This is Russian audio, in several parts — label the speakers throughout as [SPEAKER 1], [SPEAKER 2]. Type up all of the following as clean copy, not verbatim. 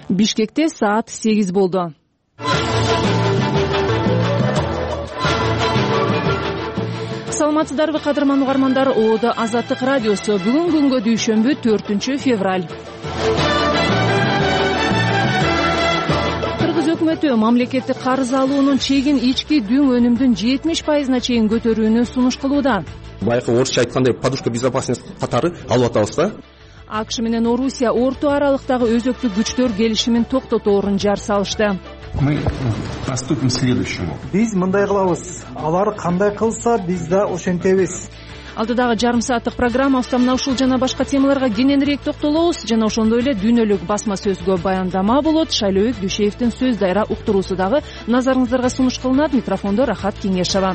[SPEAKER 1] Бишкекте саат 8 болду. Саламатсыздарбы кадырман угармандар, Оодо Азаттык радиосу. Бүгүн күнгө дүйшөмбү 4 февраль. Кыргыз өкмөтү мамлекеттик карыз алуунун чегин ички дүң өнүмдүн 70%-на чейин көтөрүүнү сунуш кылууда.
[SPEAKER 2] Байкы орусча айткандай подушка безопасности катары алып атабыз да.
[SPEAKER 1] АКШ менен Орусия орто аралыктагы өзөктүк күчтөр келишимин токтотоорун жар салышты.
[SPEAKER 3] Мы поступим следующему.
[SPEAKER 4] Биз мындай кылабыз. Алар кандай кылса, биз да ошентебиз.
[SPEAKER 1] Алдыдагы жарым сааттык программабызда мына ушул жана башка темаларга кененирээк токтолобуз. Жана ошондой эле дүйнөлүк басма сөзгө баяндама болот. Шайлообек Дүйшеевдин сөз дайра уктуруусу дагы назарыңыздарга сунуш кылынат. Микрофондо Рахат Кеңешова.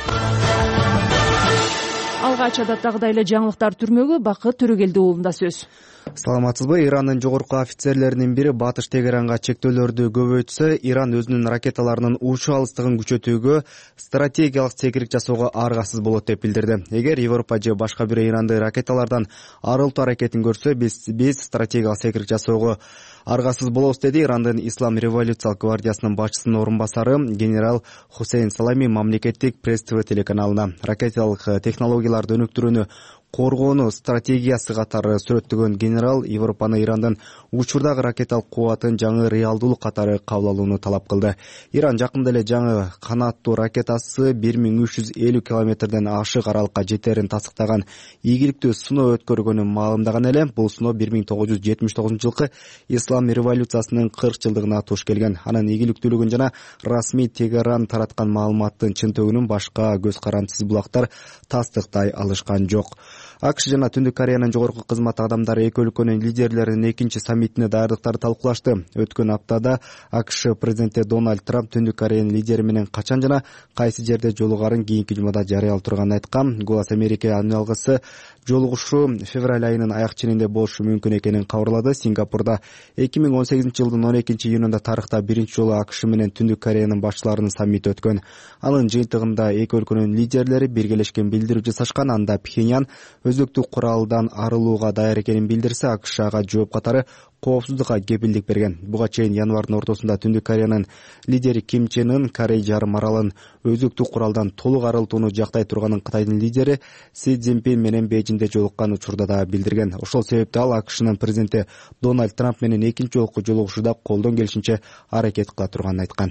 [SPEAKER 1] Алгач адаттагыдай эле жаңылыктар түрмөгү Бакыт Төрөгелди уулунда сөз.
[SPEAKER 5] Саламатсызбы? Ирандын жогорку офицерлеринин бири Батыш Тегеранга чектөөлөрдү көбөйтсө, Иран өзүнүн ракеталарынын учуу алыстыгын күчөтүүгө стратегиялык секирик жасоого аргасыз болот деп билдирди. Эгер Европа же башка бир Иранды ракеталардан арылтуу аракетин көрсө, биз стратегиялык секирик жасоого аргасыз болобуз, деди Ирандын Ислам революциялык гвардиясынын башчысынын орун басары генерал Хусейн Салами мамлекеттик пресс-тв телеканалына. Ракеталык технологияларды өнүктүрүүнү коргоону стратегиясы катары сүрөттөгөн генерал Европаны Ирандын учурдагы ракеталык кубатын жаңы реалдуулук катары кабыл алууну талап кылды. Иран жакында эле жаңы канаттуу ракетасы 1350 километрден ашык аралыкка жетерин тасыктаган ийгиликтүү сыноо өткөргөнүн маалымдаган эле. Бул сыноо 1979-жылкы Ислам революциясынын 40 жылдыгына туш келген. Анын ийгиликтүүлүгүн жана расмий Тегеран тараткан маалыматтын чынтөгүнүн башка көз карандысыз булактар тастыктай алышкан жок. АКШ жана Түндүк Кореянын жогорку кызмат адамдары эки өлкөнүн лидерлеринин экинчи саммитине даярдыктарды талкуулашты. Өткөн аптада АКШ президенти Дональд Трамп Түндүк Кореянын лидери менен качан жана кайсы жерде жолугарын кийинки жумада жарыялап турганын айткан. Голос Америка аналогысы жолугушуу февраль айынын аяк ченинде болушу мүмкүн экенин кабарлады. Сингапурда 2018-жылдын 12-июнунда тарыхта биринчи жолу АКШ менен Түндүк Кореянын башчыларынын саммити өткөн. Анын жыйынтыгында эки өлкөнүн лидерлери биргелешкен билдирүү жасашкан. Анда Пхеньян өзөктүк куралдан арылууга даяр экенин билдирсе, АКШ ага жооп катары коопсуздукка кепилдик берген. Буга чейин январдын ортосунда Түндүк Кореянын лидери Ким Чен Ын Корей жарым аралын өзөктүк куралдан толук арылтууну жактай турганын Кытайдын лидери Си Цзиньпин менен Бейжиңде жолуккан учурда да билдирген. Ошол себептен ал АКШнын президенти Дональд Трамп менен экинчи жолку жолугушууда колдон келишинче аракет кыла турганын айткан.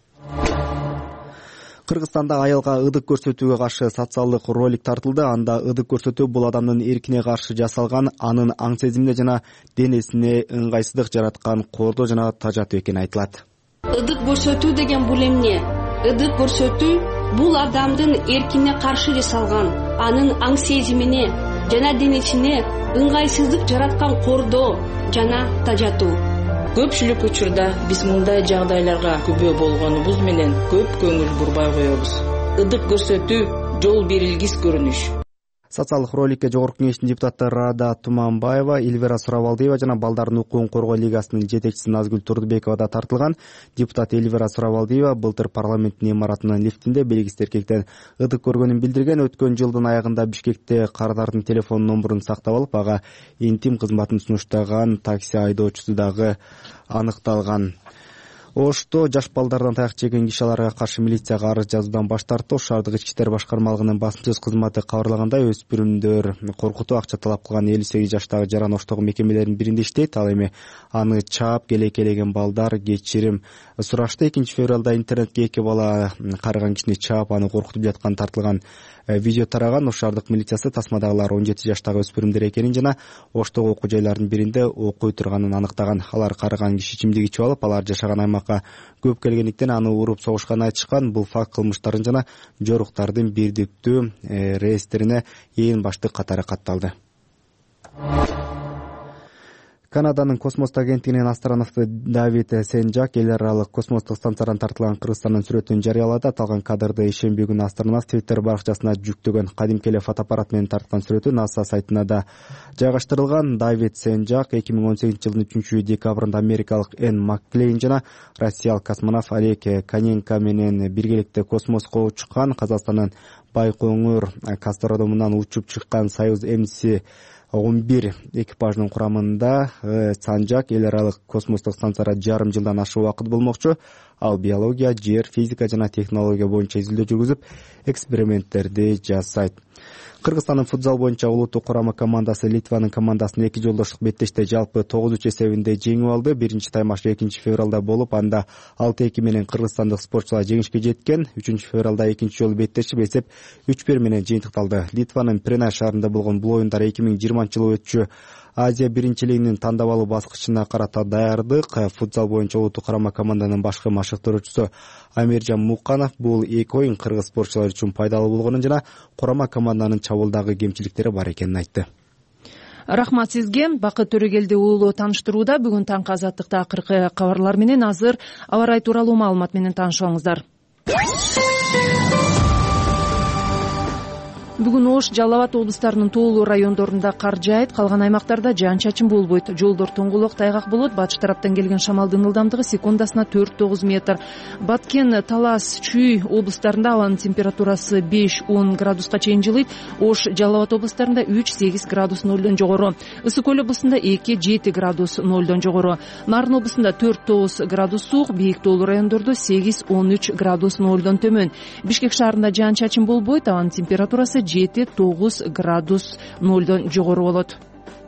[SPEAKER 5] Кыргызстанда аялга ыдык көрсөтүүгө каршы социалдык ролик тартылды. Анда ыдык көрсөтүү бул адамдын эркине каршы жасалган, анын аң сезимине жана денесине ыңгайсыздык жараткан кордоо жана тажатуу экени айтылат.
[SPEAKER 6] Ыдык көрсөтүү деген бул эмне? Ыдык көрсөтүү бул адамдын эркине каршы жасалган, анын аң сезимине жана денесине ыңгайсыздык жараткан кордоо жана тажатуу.
[SPEAKER 7] Көпчүлүк учурда биз мындай жагдайларга күбө болгонубуз менен көп көңүл бурбай коебуз. Ыдык көрсөтүү жол берилгис көрүнүш.
[SPEAKER 5] Социалдык роликке жогорку кеңештин депутаты Рада Туманбаева, Эльвира Сурабалдиева жана Балдардын укугун коргоо лигасынын жетекчиси Назгүл Турдубекова да тартылган. Депутат Эльвира Сурабалдиева былтыр парламенттин имаратынын лифтинде белгисиз эркектен ыдык көргөнүн билдирген. Өткөн жылдын аягында Бишкекте карыздардын телефон номурун сактап алып, ага интим кызматын сунуштаган такси айдоочусу дагы аныкталган. Ошто жаш балдардан таяк жеген киши аларга каршы милицияга арыз жазуудан баш тартты. Ош шаардык ички иштер башкармалыгынын басмасөз кызматы кабарлагандай, өспүрүмдөр коркутуп акча талап кылган 58 жаштагы жаран Оштогу мекемелеринин биринде иштейт. Ал эми аны чаап келеген балдар кечирим сурашты. 2-февралда интернетке эки бала карыган кишини чаап аны коркутуп жаткан тартылган видео тараган. Ош шаардык милициясы тасмадагылар 17 жаштагы өспүрүмдөр экенин жана Оштогу окуу жайларынын биринде окуй турганын аныктаган. Алар карыган киши ичимдик ичип алып, алар жашаган аймакка көп келгендиктен аны уруп согушканын айтышкан. Бул факт кылмыштардын жана жоруктардын бирдиктүү реестрине эң баштык катары катталды. Канаданын космостук агенттигинин астронавты Давид Сенжак эл аралык космостук станциядан тартылган Кыргызстандын сүрөтүн жарыялады. Аталган кадрды ишемби күнү астронавт Twitter баракчасына жүктөгөн. Кадимки эле фотоаппарат менен тарткан сүрөтү NASA сайтына да жайгаштырылган. Давид Сенжак 2018-жылдын 3-декабрында америкалык Энн Макклейн жана россиялык космонавт Олег Коненко менен биргеликте космоско учкан. Казакстандын Байкоңур космодрумунан учуп чыккан Союз МС 11 экипаждын курамында Санжак эл аралык космостук станцияда жарым жылдан ашык убакыт болмокчу. Ал биология, жер, физика жана технология боюнча изилдөө жүргүзүп, эксперименттерди жасайт. Кыргызстандын футзал боюнча улуттук курама командасы Литванын командасын 2 жолдоштук беттеште жалпы 9-3 эсебинде жеңип алды. Биринчи таймаш 2 февралда болуп, анда 6-2 менен кыргызстандык спортчулар жеңишке жеткен. 3 февралда экинчи жолу беттешип эсеп 3-1 менен жыйынтыкталды. Литванын Прена шаарында болгон бул оюндар 2020-жылы өтчү Азия биринчилигинин тандап баскычына карата даярдык. Футзал боюнча улуттук курама команданын башкы машыктыруучусу Амиржан Муканов бул эки оюн кыргыз спортчулары үчүн пайдалуу болгонун жана курама команданын чабуулдагы кемчиликтери бар экенин айтты.
[SPEAKER 1] Рахмат сизге. Бакыт Төрөгелди уулу тааныштырууда. Бүгүн таңкы азаттыкта акыркы кабарлар менен азыр аба ырайы тууралуу маалымат менен таанышыңыздар. Бүгүн Ош, Жалал Абад облустарынын тоолуу райондорунда кар жаайт, калган аймактарда жаан-чачын болбойт. Жолдор тоңголок, тайгак болот. Батыш тараптан келген шамалдын ылдамдыгы секундасына 4-9 метр. Баткен, Талас, Чүй облустарында абанын температурасы 5-10 градуска чейин жылыйт. Ош, Жалал Абад облустарында 3-8 градус нолдон жогору. Ысык көл облусунда 2-7 градус нолдон жогору. Нарын облусунда 4-9 градус суук, бийик тоолуу райондордо 8-13 градус нолдон төмөн. Бишкек шаарында жаан-чачын болбойт, абанын температурасы 7-9 градус нолдон жогору болот.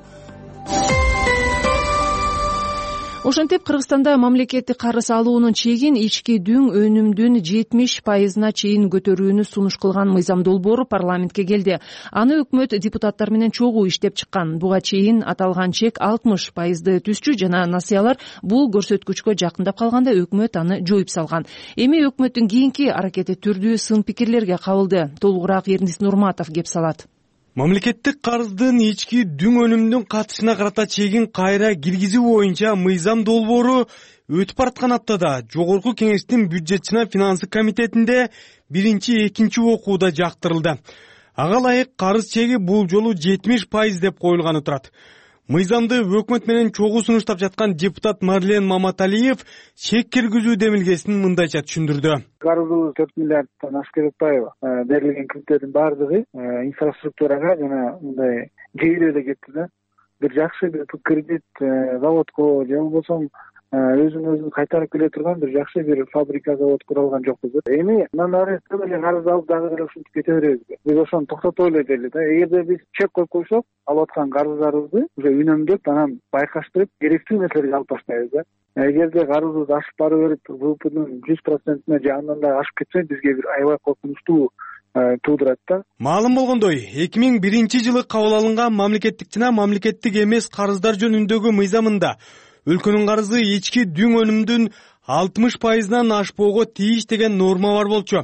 [SPEAKER 1] Ошентип Кыргызстанда мамлекеттик карыз алуунун чегин ички дүң өнүмдүн 70% чейин көтөрүүнү сунуш кылган мыйзам долбоору парламентке келди. Аны өкмөт депутаттар менен чогуу иштеп чыккан. Буга чейин аталган чек 60% түшчү жана насыялар бул көрсөткүчкө жакындап калганда өкмөт аны жоюп салган. Эми өкмөттүн кийинки аракети түрдүү сын пикирлерге кабылды. Толугураак Эрдис Нурматов кеп салат.
[SPEAKER 8] Мамлекеттик карыздын ички дүң өнүмдүн катышына карата чегин кайра киргизүү боюнча мыйзам долбоору өтүп бараткан аптада Жогорку Кеңештин бюджет жана финансы комитетинде биринчи, экинчи окууда жактырылды. Ага ылайык карыз чеги бул жолу 70% деп коюлганы турат. Мыйзамды өкмөт менен чогуу сунуштап жаткан депутат Марлен Маматалиев чек киргизүү демилгесин мындайча түшүндүрдү.
[SPEAKER 9] Карызыбыз 4 миллиардтан ашып атпайбы? Берилген кредиттердин баардыгы инфраструктурага жана мындай жейилүүгө кетти да. Бир жакшы бир кредит заводко же болбосо өзүн кайтарып келе турган бир жакшы бир фабрика, завод куралган жокпуз. Эми мындан ары көп эле карыз алып дагы эле ушинтип кете беребиз. Биз ошону токтото эле дейли да. Эгерде биз чек коюп койсок, алып аткан карыздарыбызды уже үнөмдөп, анан байкаштырып, керектүү нерселерге алып баштайбыз да. Эгерде карызыбыз ашып бара берип, ВВПнын 100%-на же андан да ашып кетсе, бизге бир аябай коркунучтуу туудурат да.
[SPEAKER 8] Маалым болгондой, 2001-жылы кабыл алынган мамлекеттик жана мамлекеттик эмес карыздар жөнүндөгү мыйзамында өлкөнүн карызы ички дүң өнүмдүн 60%-нан ашпоого тийиш деген норма бар болчу.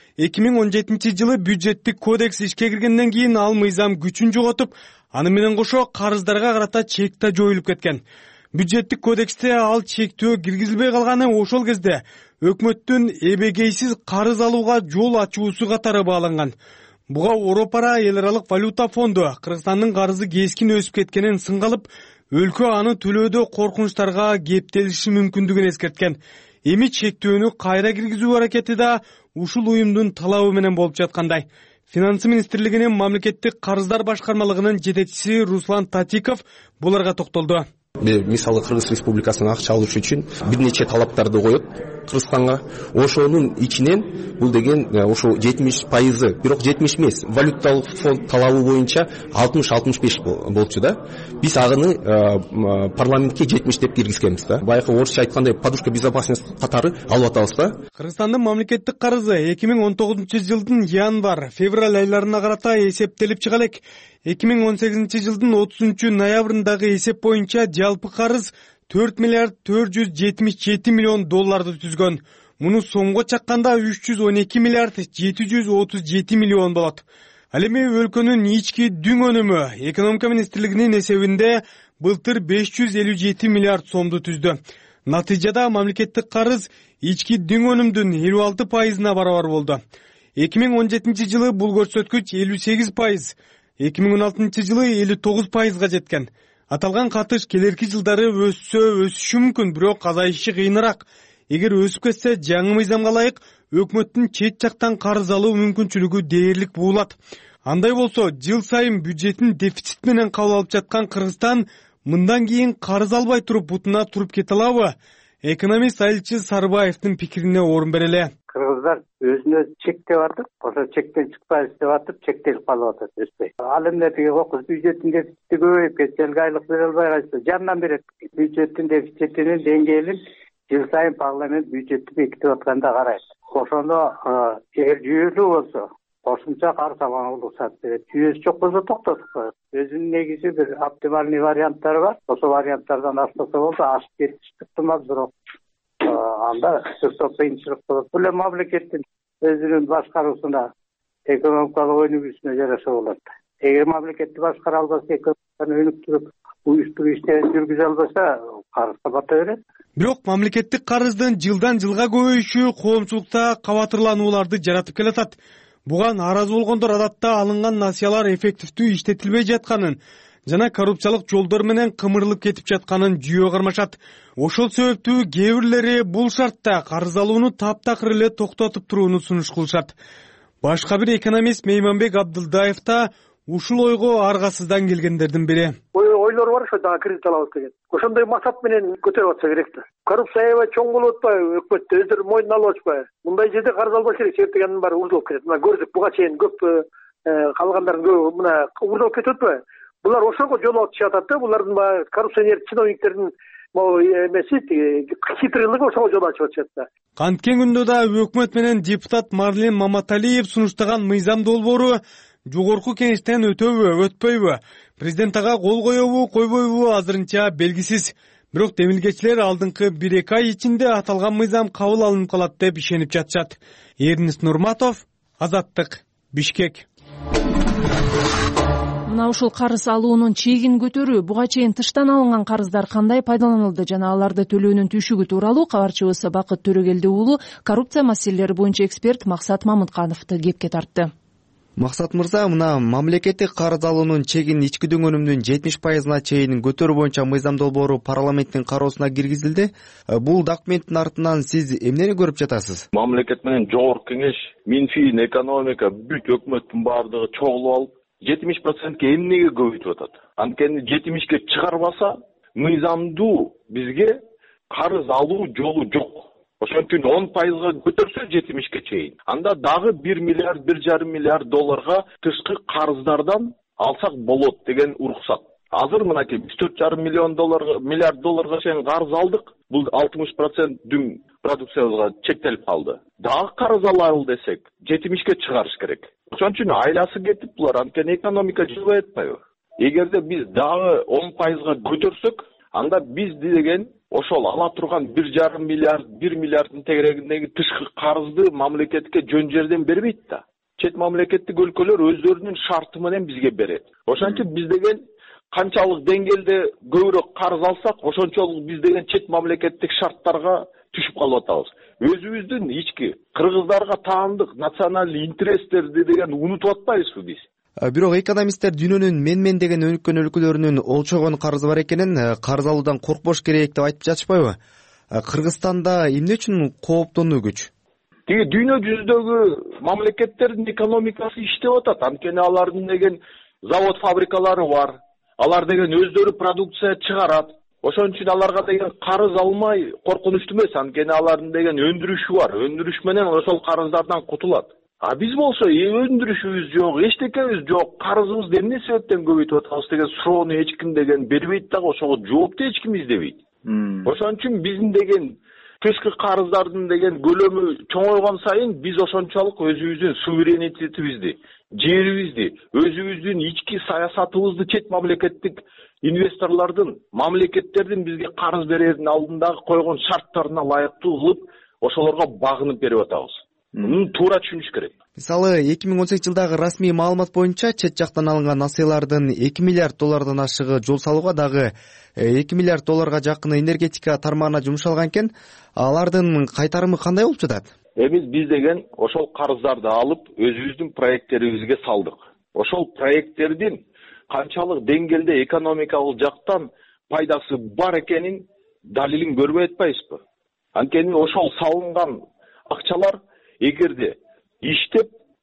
[SPEAKER 8] 2017-жылы бюджеттик кодекс ишке киргенден кийин ал мыйзам күчүн жоготуп, аны менен кошо карыздарга карата чек да жоюлуп кеткен. Бюджеттик кодексте ал чектөө киргизилбей калганы ошол кезде өкмөттүн эбегейсиз карыз алууга жол ачуусу катары бааланган. Буга Европара эл аралык валюта фонду Кыргызстандын карызы кескин өсүп кеткенин сынга алып, өлкө аны төлөөдө коркунучтарга кептелиши мүмкүндүгүн эскерткен. Эми чектөөнү кайра киргизүү аракети да ушул уюмдун талабы менен болуп жаткандай. Финансы министрлигинин мамлекеттик карыздар башкармалыгынын жетекчиси Руслан Татиков буларга токтолду.
[SPEAKER 2] Мисалы Кыргыз Республикасынын акча алуучу үчүн бир нече талаптарды коет Кыргызстанга. Ошонун ичинен бул деген ошо 70%, бирок 70 эмес, валюталык фонд талабы боюнча 60-65 болчу да. Биз агыны парламентке 70 деп киргизгенбиз да. Баягы орусча айткандай подушка безопасности катары алып атабыз да.
[SPEAKER 8] Кыргызстандын мамлекеттик карызы 2019-жылдын январь-февраль айларына карата эсептелип чыга элек. 2018-жылдын 30-ноябрындагы эсеп боюнча жалпы карыз 4 миллиард 477 миллион долларды түзгөн. Муну сомго чакканда 312 миллиард 737 миллион болот. Ал эми өлкөнүн ички дүң өнүмү экономика министрлигинин эсебинде былтыр 557 миллиард сомду түздү. Натыйжада мамлекеттик карыз ички дүң өнүмдүн 56%-на барабар болду. 2017-жылы бул көрсөткүч 58%, 2016-жылы 59%га жеткен. Аталган катыш келерки жылдары өсүшү мүмкүн, бирок азайышы кыйыныраак. Эгер өсүп кетсе, жаңы мыйзамга ылайык өкмөттүн чет жактан карыз алуу мүмкүнчүлүгү дээрлик буулат. Андай болсо, жыл сайын бюджетин дефицит менен кабыл алып жаткан Кыргызстан мындан кийин карыз албай туруп бутуна туруп кете алабы? Экономист Айылчы Сарыбаевдин пикирине орун берели.
[SPEAKER 10] Кыргыздар өзүнө чектеп атып, ошо чектен чыкпайбыз деп атып, чектелип калып атат өспөй. Ал эмне тиги кокус бюджеттин дефицити көбөйүп кетти, элге айлык бере албай калса, жандан берет. Бюджеттин дефицитинин деңгээлин жыл сайын парламент бюджетти бекитип атканда карайт. Ошондо эгер жүйөлүү болсо, кошумча карыз алганга уруксат берет. Жүйөсү жок болсо токтотуп коет. Өзүнүн негизи бир оптимальный варианттары бар. Ошол варианттардан аштаса болсо, ашып кетиштик ыктымал, бирок анда өтө кыйынчылык болот. Бул эми мамлекеттин өзүнүн башкаруусуна, экономикалык өнүгүүсүнө жараша болот. Эгер мамлекетти башкара албаса, экономиканы өнүктүрүп, уюштуруп иштерин жүргүзө албаса, карызга бата берет.
[SPEAKER 8] Бирок мамлекеттик карыздын жылдан жылга көбөйүшү коомчулукта кабатырланууларды жаратып келатат. Буга нааразы болгондор адатта алынган насыялар эффективдүү иштетилбей жатканын жана коррупциялык жолдор менен кымырылып кетип жатканын жүйө кармашат. Ошол себептүү кээ бирлери бул шартта карыз алууну таптакыр эле токтотуп турууну сунуш кылышат. Башка бир экономист Мейманбек Абдылдаев да ушул ойго аргасыздан келгендердин бири.
[SPEAKER 11] Ойлор бар ошо дагы кредит алабыз деген. Ошондой максат менен көтөрүп атса керек да. Коррупция аябай чоң болуп атпайбы, өкмөттө өздөрү мойнуна алып атпайбы? Мындай жерде карыз албаш керек, себептегенин баары урдулуп кетет. Мына көрдүк, буга чейин көп калгандардын көбү мына урдулуп кетип атпайбы? Булар ошого жол ачып атат да, булардын баягы коррупционер чиновниктердин эмеси хитрылыгы ошого жол ачып атышат да.
[SPEAKER 8] Канткен күндө да өкмөт менен депутат Марлен Маматалиев сунуштаган мыйзам долбоору жогорку кеңештен өтөбү, өтпөйбү? Президент ага кол коебу, койбойбу азырынча белгисиз. Бирок демилгечилер алдыңкы 1-2 ай ичинде аталган мыйзам кабыл алынып калат деп ишенип жатышат. Эрнис Нурматов, Азаттык, Бишкек.
[SPEAKER 1] Мына ушул карыз алуунун чегин көтөрүү, буга чейин тыштан алынган карыздар кандай пайдаланылды жана аларды төлөөнүн түйшүгү тууралуу кабарчыбыз Бакыт Төрөгелди уулу коррупция маселелери боюнча эксперт Максат Мамыткановду кепке тартты.
[SPEAKER 5] Максат мырза, мына мамлекеттик карыз алуунун чегин ички дүң өнүмүнүн 70% чейин көтөрүү боюнча мыйзам долбоору парламенттин кароосуна киргизилди. Бул документтин артынан сиз эмнени көрүп жатасыз?
[SPEAKER 12] Мамлекет менен жогорку кеңеш, Минфин, экономика, бүт өкмөттүн баардыгы чогулуп алып 70%ке эмнеге көбөйтүп атат? Анткени 70ке чыгарбаса, мыйзамдуу бизге карыз алуу жолу жок. Ошон үчүн 10%га көтөрсө 70ке чейин. Анда дагы 1 миллиард, 1,5 миллиард долларга тышкы карыздардан алсак болот деген уруксат. Азыр мынакей 4,5 миллиард долларга чейин карыз алдык. Бул 60% дүң продукциябызга чектелип калды. Дагы карыз алалы десек, 70ке чыгарыш керек. Ошон үчүн айласы кетип булар, анткени экономика жылбай атпайбы? Эгерде биз дагы 10%га көтөрсөк, анда биз деген ошол ала турган 1,5 миллиард, 1 миллиарддын тегерегиндеги тышкы карызды мамлекетке жөн жерден бербейт да. Чет мамлекеттик өлкөлөр өздөрүнүн шарты менен бизге берет. Ошон үчүн биз деген канчалык деңгээлде көбүрөөк карыз алсак, ошончолук биз деген чет мамлекеттик шарттарга түшүп калып атабыз. Өзүбүздүн ички кыргыздарга таандык националдык интерестерди деген унутуп атпайбызбы биз?
[SPEAKER 5] Бирок экономисттер дүйнөнүн мен деген өнүккөн өлкөлөрүнүн олчогон карызы бар экенин, карыз алуудан коркпош керек деп айтып жатышпайбы? Кыргызстанда эмне үчүн кооптонуу күч?
[SPEAKER 12] Тиги дүйнө жүзүндөгү мамлекеттердин экономикасы иштеп атат. Анткени алардын деген завод фабрикалары бар. Алар деген өздөрү продукция чыгарат. Ошон үчүн аларга деген карыз алмай коркунучтуу эмес. Анткени алардын деген өндүрүшү бар. Өндүрүш менен ошол карыздардан кутулат. А биз болсо өндүрүшүбүз жок, эчтекебиз жок, карызыбызды эмне себептен көбөйтүп атабыз деген суроону эч ким деген бербейт дагы, ошого жоопту эч ким издебейт. Ошон үчүн биздин деген тышкы карыздардын деген көлөмү чоңойгон сайын биз ошончолук өзүбүздүн суверенитетибизди, жерибизди, өзүбүздүн ички саясатыбызды чет мамлекеттик инвесторлордун, мамлекеттердин бизге карыз берердин алдындагы койгон шарттарына ылайыктуу кылып, ошолорго багынып берип атабыз. Муну туура түшүнүш керек.
[SPEAKER 5] Мисалы 2018 жылдагы расмий маалымат боюнча чет жактан алынган насыялардын 2 миллиард доллардан ашыгы жол салууга, дагы 2 миллиард долларга жакын энергетика тармагына жумшалган экен. Алардын кайтарымы кандай болуп жатат?
[SPEAKER 12] Биз деген ошол карыздарды алып өзүбүздүн проекттерибизге салдык. Ошол проекттердин канчалык деңгээлде экономикалык жактан пайдасы бар экенин далилин көрбөй атпайбызбы? Анткени ошол салынган акчалар эгерде иштеп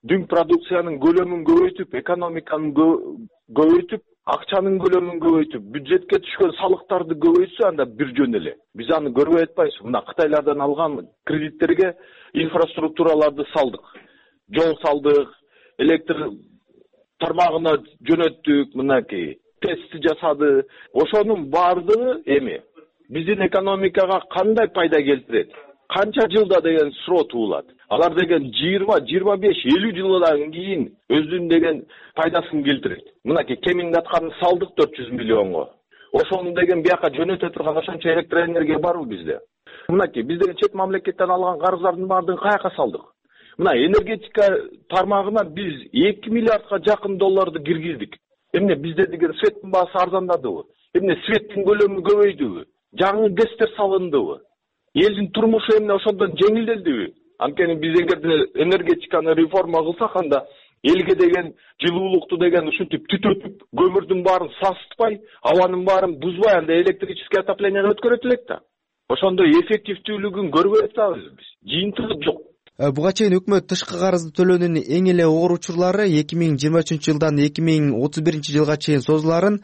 [SPEAKER 12] дүң продукциянын көлөмүн көбөйтүп, экономиканын көбөйтүп, акчанын көлөмүн көбөйтүп, бюджетке түшкөн салыктарды көбөйтсө, анда бир жөн эле. Биз аны көрбөй атпайбыз. Мына Кытайлардан алган кредиттерге инфраструктураларды салдык. Жол салдык, электр тармагына жөнөттүк, мынакей тестти жасады. Ошонун баардыгы эми биздин экономикага кандай пайда келтирет? Канча жылда деген суроо туулат. Алар деген 20, 25, 50 жылдан кийин өзүнүн деген пайдасын келтирет. Мынакей кеминде атканы салдык 400 миллионго. Ошону деген бияка жөнөтө турган ошончо электроэнергия барбы бизде? Мынакей биз деген чет мамлекеттен алган карыздардын баардыгын каяка салдык? Мына энергетика тармагына биз 2 миллиардга жакын долларды киргиздик. Эмне бизде деген светтин баасы арзандадыбы? Эмне светтин көлөмү көбөйдүбү? Жаңы гэстер салындыбы? Элдин турмушу эмне ошондон жеңилделдиби? Анткени биз эгерде энергетиканы реформа кылсак, анда элге деген жылуулукту деген ушинтип түтөтүп, көмүрдүн баарын сасытпай, абанын баарын бузбай, анда электрическое отоплениеге өткөрөт элек да. Ошондой эффективдүүлүгүн көрбөй атабыз биз. Жыйынтыгы жок.
[SPEAKER 5] Буга чейин өкмөт тышкы карызды төлөөнүн эң эле оор учурлары 2023 жылдан 2031 жылга чейин созуларын,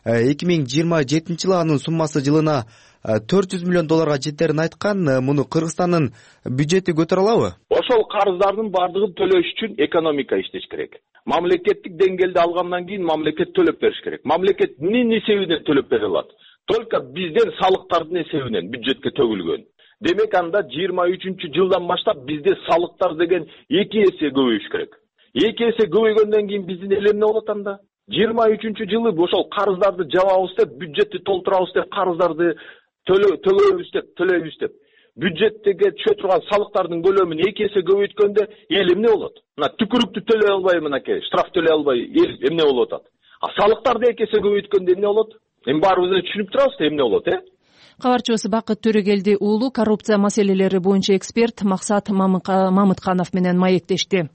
[SPEAKER 5] 2027 жылы анын суммасы жылына $400 миллион жетерин айткан. Муну Кыргызстандын бюджети көтөрө алабы?
[SPEAKER 12] Ошол карыздардын баардыгын төлөш үчүн экономика иштеш керек. Мамлекеттик деңгээлде алгандан кийин мамлекет төлөп бериш керек. Мамлекет эмненин эсебинен төлөп бере алат? Только бизден салыктардын эсебинен бюджетке төгүлгөн. Демек анда 23 жылдан баштап бизде салыктар деген 2 эсе көбөйүш керек. 2 эсе көбөйгөндөн кийин биздин эл эмне болот анда? 23 жылы ошол карыздарды жабабыз деп, бюджетти толтурабыз деп, карыздарды төлөйбүз деп. Бюджеттеге түшө турган салыктардын көлөмүн 2 эсе көбөйткөндө эл эмне болот? Мына түкүрүктү төлөй албай, мынакей штраф төлөй албай эл эмне болуп атат? А салыктарды 2 эсе көбөйткөндө эмне болот? Эми баарыбыз түшүнүп турабыз да эмне болот,
[SPEAKER 1] Кабарчыбыз Бакыт Төрөгелди уулу коррупция маселелери боюнча эксперт Максат Мамытканов менен маектешти.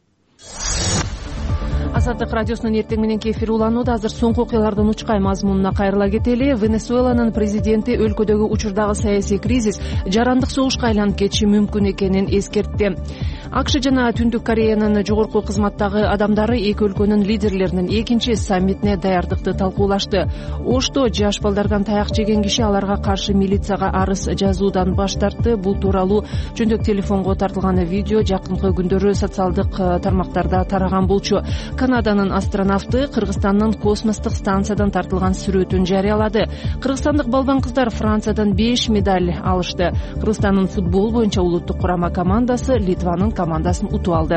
[SPEAKER 1] Азаттык радиосунун эртең мененки эфири уланууда. Азыр соңку окуялардын учкай мазмунуна кайрыла кетели. Венесуэланын президенти өлкөдөгү учурдагы саясий кризис жарандык согушка айланып кетиши мүмкүн экенин эскертти. АКШ жана Түндүк Кореянын жогорку кызматтагы адамдары эки өлкөнүн лидерлеринин экинчи саммитине даярдыкты талкуулашты. Ошто жаш балдардан таяк жеген киши аларга каршы милицияга арыз жазуудан баш тартты. Бул тууралуу жөндөк телефонго тартылган видео жакынкы күндөрү социалдык тармактарда тараган болчу. Канаданын астронавты Кыргызстандын космостук станциядан тартылган сүрөтүн жарыялады. Кыргызстандык балбан кыздар Франциядан 5 медаль алышты. Кыргызстандын футбол боюнча улуттук курама командасы Литванын командасын утуп алды.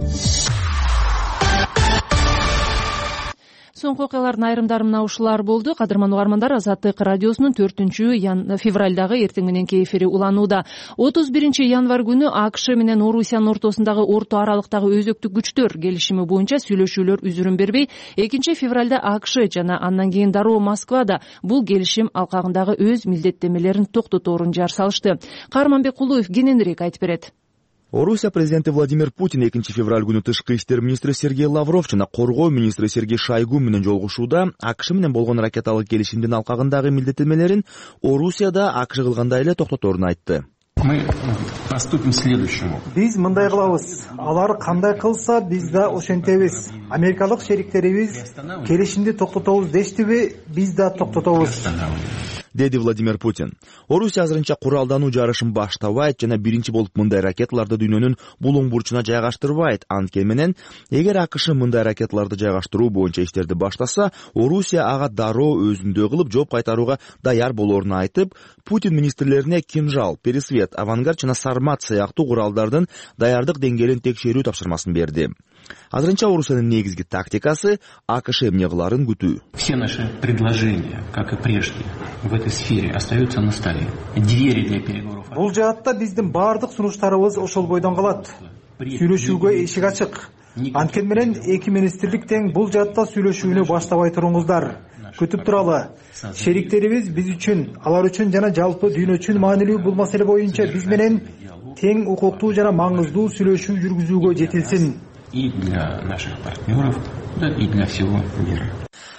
[SPEAKER 1] Соңку окуялардын айрымдары мына ушулар болду. Кадырман угармандар, Азаттык радиосунун 4-февралдагы эртең мененки эфири уланууда. 31 январь күнү АКШ менен Орусиянын ортосундагы орто аралыктагы өзөктүк күчтөр келишими боюнча сүйлөшүүлөр үзүрүн бербей, 2 февралда АКШ жана андан кийин дароо Москвада бул келишим алкагындагы өз милдеттенмелерин токтоторун жар салышты. Карманбек Кулуев кененирээк айтып берет.
[SPEAKER 13] Орусия президенти Владимир Путин 2 февраль күнү тышкы иштер министри Сергей Лавров жана коргоо министри Сергей Шойгу менен жолугушууда АКШ менен болгон ракеталык келишимдин алкагындагы милдеттенмелерин Орусияда АКШ кылгандай эле токтоторун айтты.
[SPEAKER 3] Мы поступим следующему.
[SPEAKER 4] Биз мындай кылабыз. Алар кандай кылса, биз да ошентебиз. Америкалык шериктерибиз келишимди токтотобуз дештиби, биз да токтотобуз,
[SPEAKER 13] деди Владимир Путин. Орусия азырынча куралдануу жарышын баштабайт жана биринчи болуп мындай ракеталарды дүйнөнүн булуң бурчуна жайгаштырбайт. Анткени менен, эгер АКШ мындай ракеталарды жайгаштыруу боюнча иштерди баштаса, Орусия ага дароо өзүндөй кылып жооп кайтарууга даяр болоруну айтып, Путин министрлерине кинжал, пересвет, авангард жана сармат сыяктуу куралдардын даярдык деңгээлин текшерүү тапшырмасын берди. Азырынча Орусиянын негизги тактикасы АКШ эмне кыларын күтүү.
[SPEAKER 3] Все наши предложения, как и прежде, в этой сфере остаются на столе. Двери для переговоров.
[SPEAKER 4] Бул жаатта биздин баардык сунуштарыбыз ошол бойдон калат. Сүйлөшүүгө эшик ачык. Анткени менен эки министрлик тең бул жаатта сүйлөшүүнү баштабай туруңуздар. Күтүп туралы. Шериктерибиз биз үчүн, алар үчүн жана жалпы дүйнө үчүн маанилүү бул маселе боюнча биз менен тең укуктуу жана маңыздуу сүйлөшүү жүргүзүүгө жетилсин.
[SPEAKER 3] И для наших партнеров, да и для всего мира.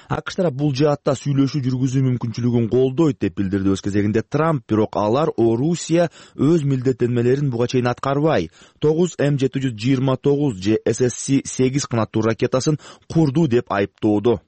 [SPEAKER 13] АКШ тарап бул жаатта сүйлөшүү жүргүзүү мүмкүнчүлүгүн колдойт деп билдирди өз кезегинде Трамп. Бирок алар Орусия өз милдеттенмелерин буга чейин аткарбай, 9 М729 же SSC-8 канаттуу ракетасын курду деп айыптоодо.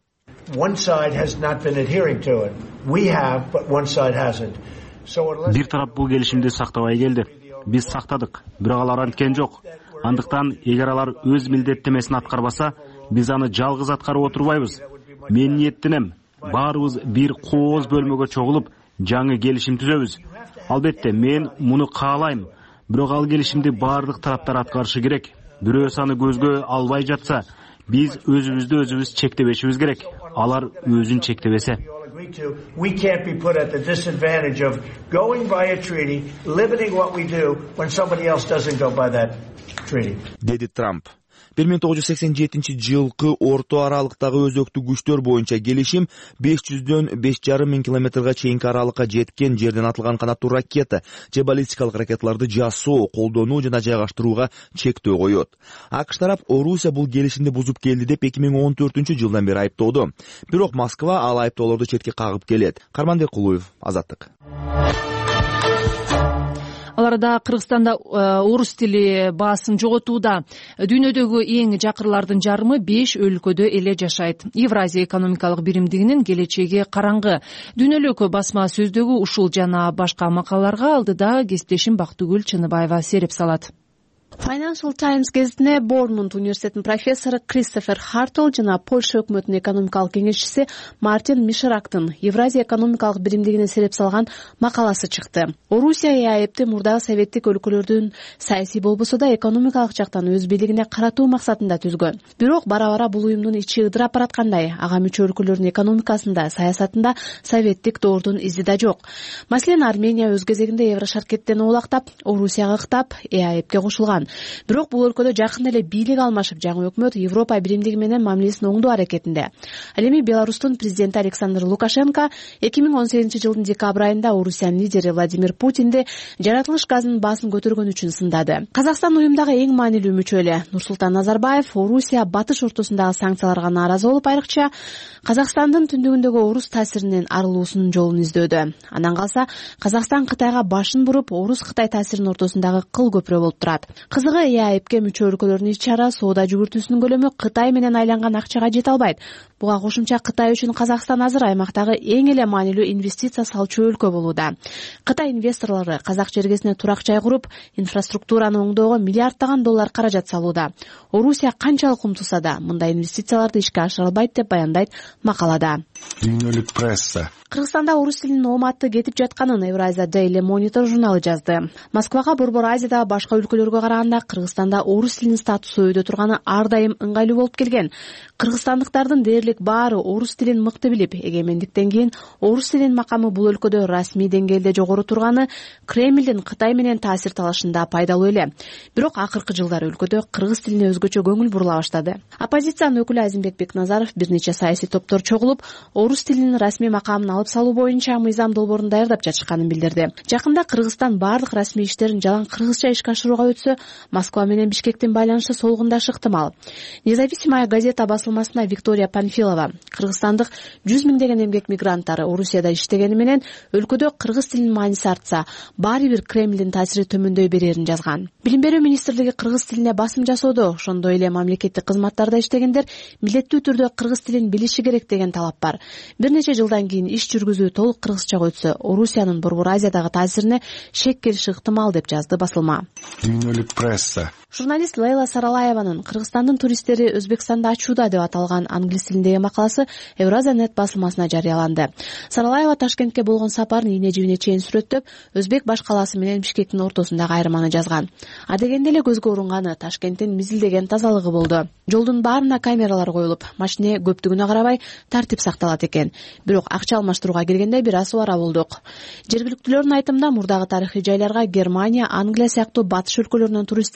[SPEAKER 14] Бир тарап бул келишимди сактабай келди. Биз сактадык, бирок алар анткен жок. Андыктан эгер алар өз милдеттенмесин аткарбаса, биз аны жалгыз аткарып отурбайбыз. Мен ниеттенем, баарыбыз бир кооз бөлмөгө чогулуп, жаңы келишим түзөбүз. Албетте, мен муну каалайм, бирок ал келишимди баардык тараптар аткарышы керек. Бирөө аны көзгө албай жатса, биз өзүбүздү чектебешибиз керек. Алар өзүн чектебесе.
[SPEAKER 15] We can't be put at the disadvantage of going by a treaty, limiting what we do when somebody else doesn't go by that treaty.
[SPEAKER 13] Dedi Trump. 1987-жылкы орто аралыктагы өзөктүү күчтөр боюнча келишим 500дөн 5,5 миң километрге чейинки аралыкка жеткен жерден атылган канаттуу ракета же баллистикалык ракеталарды жасоо, колдонуу жана жайгаштырууга чектөө коёт. АКШ тарап Орусия бул келишимди бузуп келди деп 2014-жылдан бери айыптоодо. Бирок Москва ал айыптоолорду четке кагып келет. Карманбек Кулуев, Азаттык.
[SPEAKER 1] Аларда Кыргызстанда орус тили баасын жоготууда. Дүйнөдөгү эң жакырлардын жарымы 5 өлкөдө эле жашайт. Евразия экономикалык биримдигинин келечеги караңгы. Дүйнөлүк басма сөздөгү ушул жана башка макалаларга алдыда кесиптешим Бактыгүл Чыныбаева сереп салат.
[SPEAKER 16] Financial Times гезитине Бормунд университетинин профессору Кристофер Хартл жана Польша өкмөтүнүн экономикалык кеңешчиси Мартин Мишерактын Евразия экономикалык биримдигине сереп салган макаласы чыкты. Орусия ЕАЭПти мурдагы советтик өлкөлөрдүн саясий болбосо да экономикалык жактан өз бийлигине каратуу максатында түзгөн. Бирок бара-бара бул уюмдун ичи ыдырап бараткандай, ага мүчө өлкөлөрдүн экономикасында, саясатында советтик доордун изи да жок. Маселен, Армения өз кезегинде Еврошаркеттен оолактап, Орусияга ыктап, ЕАЭПке кошулган. Бирок бул өлкөдө жакында эле бийлик алмашып, жаңы өкмөт Европа биримдиги менен мамилесин оңдоо аракетинде. Ал эми Беларустун президенти Александр Лукашенко 2018-жылдын декабрь айында Орусиянын лидери Владимир Путинди жаратылыш газынын баасын көтөргөн үчүн сындады. Казакстан уюмдагы эң маанилүү мүчө эле. Нурсултан Назарбаев Орусия батыш ортосундагы санкцияларга нааразы болуп, айрыкча Казакстандын түндүгүндөгү орус таасиринен арылуусунун жолун издөдү. Андан калса Казакстан Кытайга башын буруп, орус-Кытай таасиринин ортосундагы кыл көпүрө болуп турат. Кызыгы, ЕАЭПке мүчө өлкөлөрдүн ич-чара соода жүгүртүүсүнүн көлөмү Кытай менен айланган акчага жете албайт. Буга кошумча Кытай үчүн Казакстан азыр аймактагы эң эле маанилүү инвестиция салчу өлкө болууда. Кытай инвесторлору казак жергесине турак жай куруп, инфраструктураны оңдоого миллиарддаган доллар каражат салууда. Орусия канчалык умтулса да, мындай инвестицияларды ишке ашыра албайт деп баяндайт макалада.
[SPEAKER 17] Дүйнөлүк пресса.
[SPEAKER 16] Кыргызстанда орус тилинин ооматы кетип жатканын Евразия Daily Monitor журналы жазды. Москвага Борбор Азиядагы башка өлкөлөргө караганда Кыргызстанда орус тилинин статусу өйдө турганы ар дайым ыңгайлуу болуп келген. Кыргызстандыктардын дээрлик баары орус тилин мыкты билип, эгемендиктен кийин орус тилинин макамы бул өлкөдө расмий деңгээлде жогору турганы Кремлдин Кытай менен таасир талашында пайдалуу эле. Бирок акыркы жылдары өлкөдө кыргыз тилине өзгөчө көңүл бурула баштады. Оппозициянын өкүлү Азимбек Бекназаров бир нече саясий топтор чогулуп, орус тилинин расмий макамын алып салуу боюнча мыйзам долбоорун даярдап жатышканын билдирди. Жакында Кыргызстан бардык расмий иштерин жалаң кыргызча ишке ашырууга өтсө, Москва менен Бишкектин байланышы солгундашы ыктымал. Независимая газета басылмасына Виктория Панфилова кыргызстандык 100 миңдеген эмгек мигранттары Орусияда иштегени менен өлкөдө кыргыз тилинин мааниси артса, баары бир Кремлдин таасири төмөндөй берерин жазган. Билим берүү министрлиги кыргыз тилине басым жасоодо, ошондой эле мамлекеттик кызматтарда иштегендер милдеттүү түрдө кыргыз тилин билиши керек деген талап бар. Бир нече жылдан кийин иш жүргүзүү толук кыргызчага өтсө, Орусиянын Борбор Азиядагы таасирине шек келиши ыктымал деп жазды басылма.
[SPEAKER 17] Дүйнөлүк пресса.
[SPEAKER 16] Журналист Лейла Саралаеванын Кыргызстандын туристтери Өзбекстанда ачууда деп аталган англис тилиндеги макаласы Евразия Net басылмасына жарыяланды. Саралаева Ташкентке болгон сапарын ийне жибине чейин сүрөттөп, Өзбек баш калаасы менен Бишкектин ортосундагы айырманы жазган. Адегенде эле көзгө урунганы Ташкенттин мизилдеген тазалыгы болду. Жолдун баарына камералар коюлуп, машине көптүгүнө карабай тартип сакталат экен. Бирок акча алмаштырууга келгенде бир аз убара болдук. Жергиликтүүлөрдүн айтымында мурдагы тарыхый жайларга Германия, Англия сыяктуу батыш өлкөлөрүнөн туристтер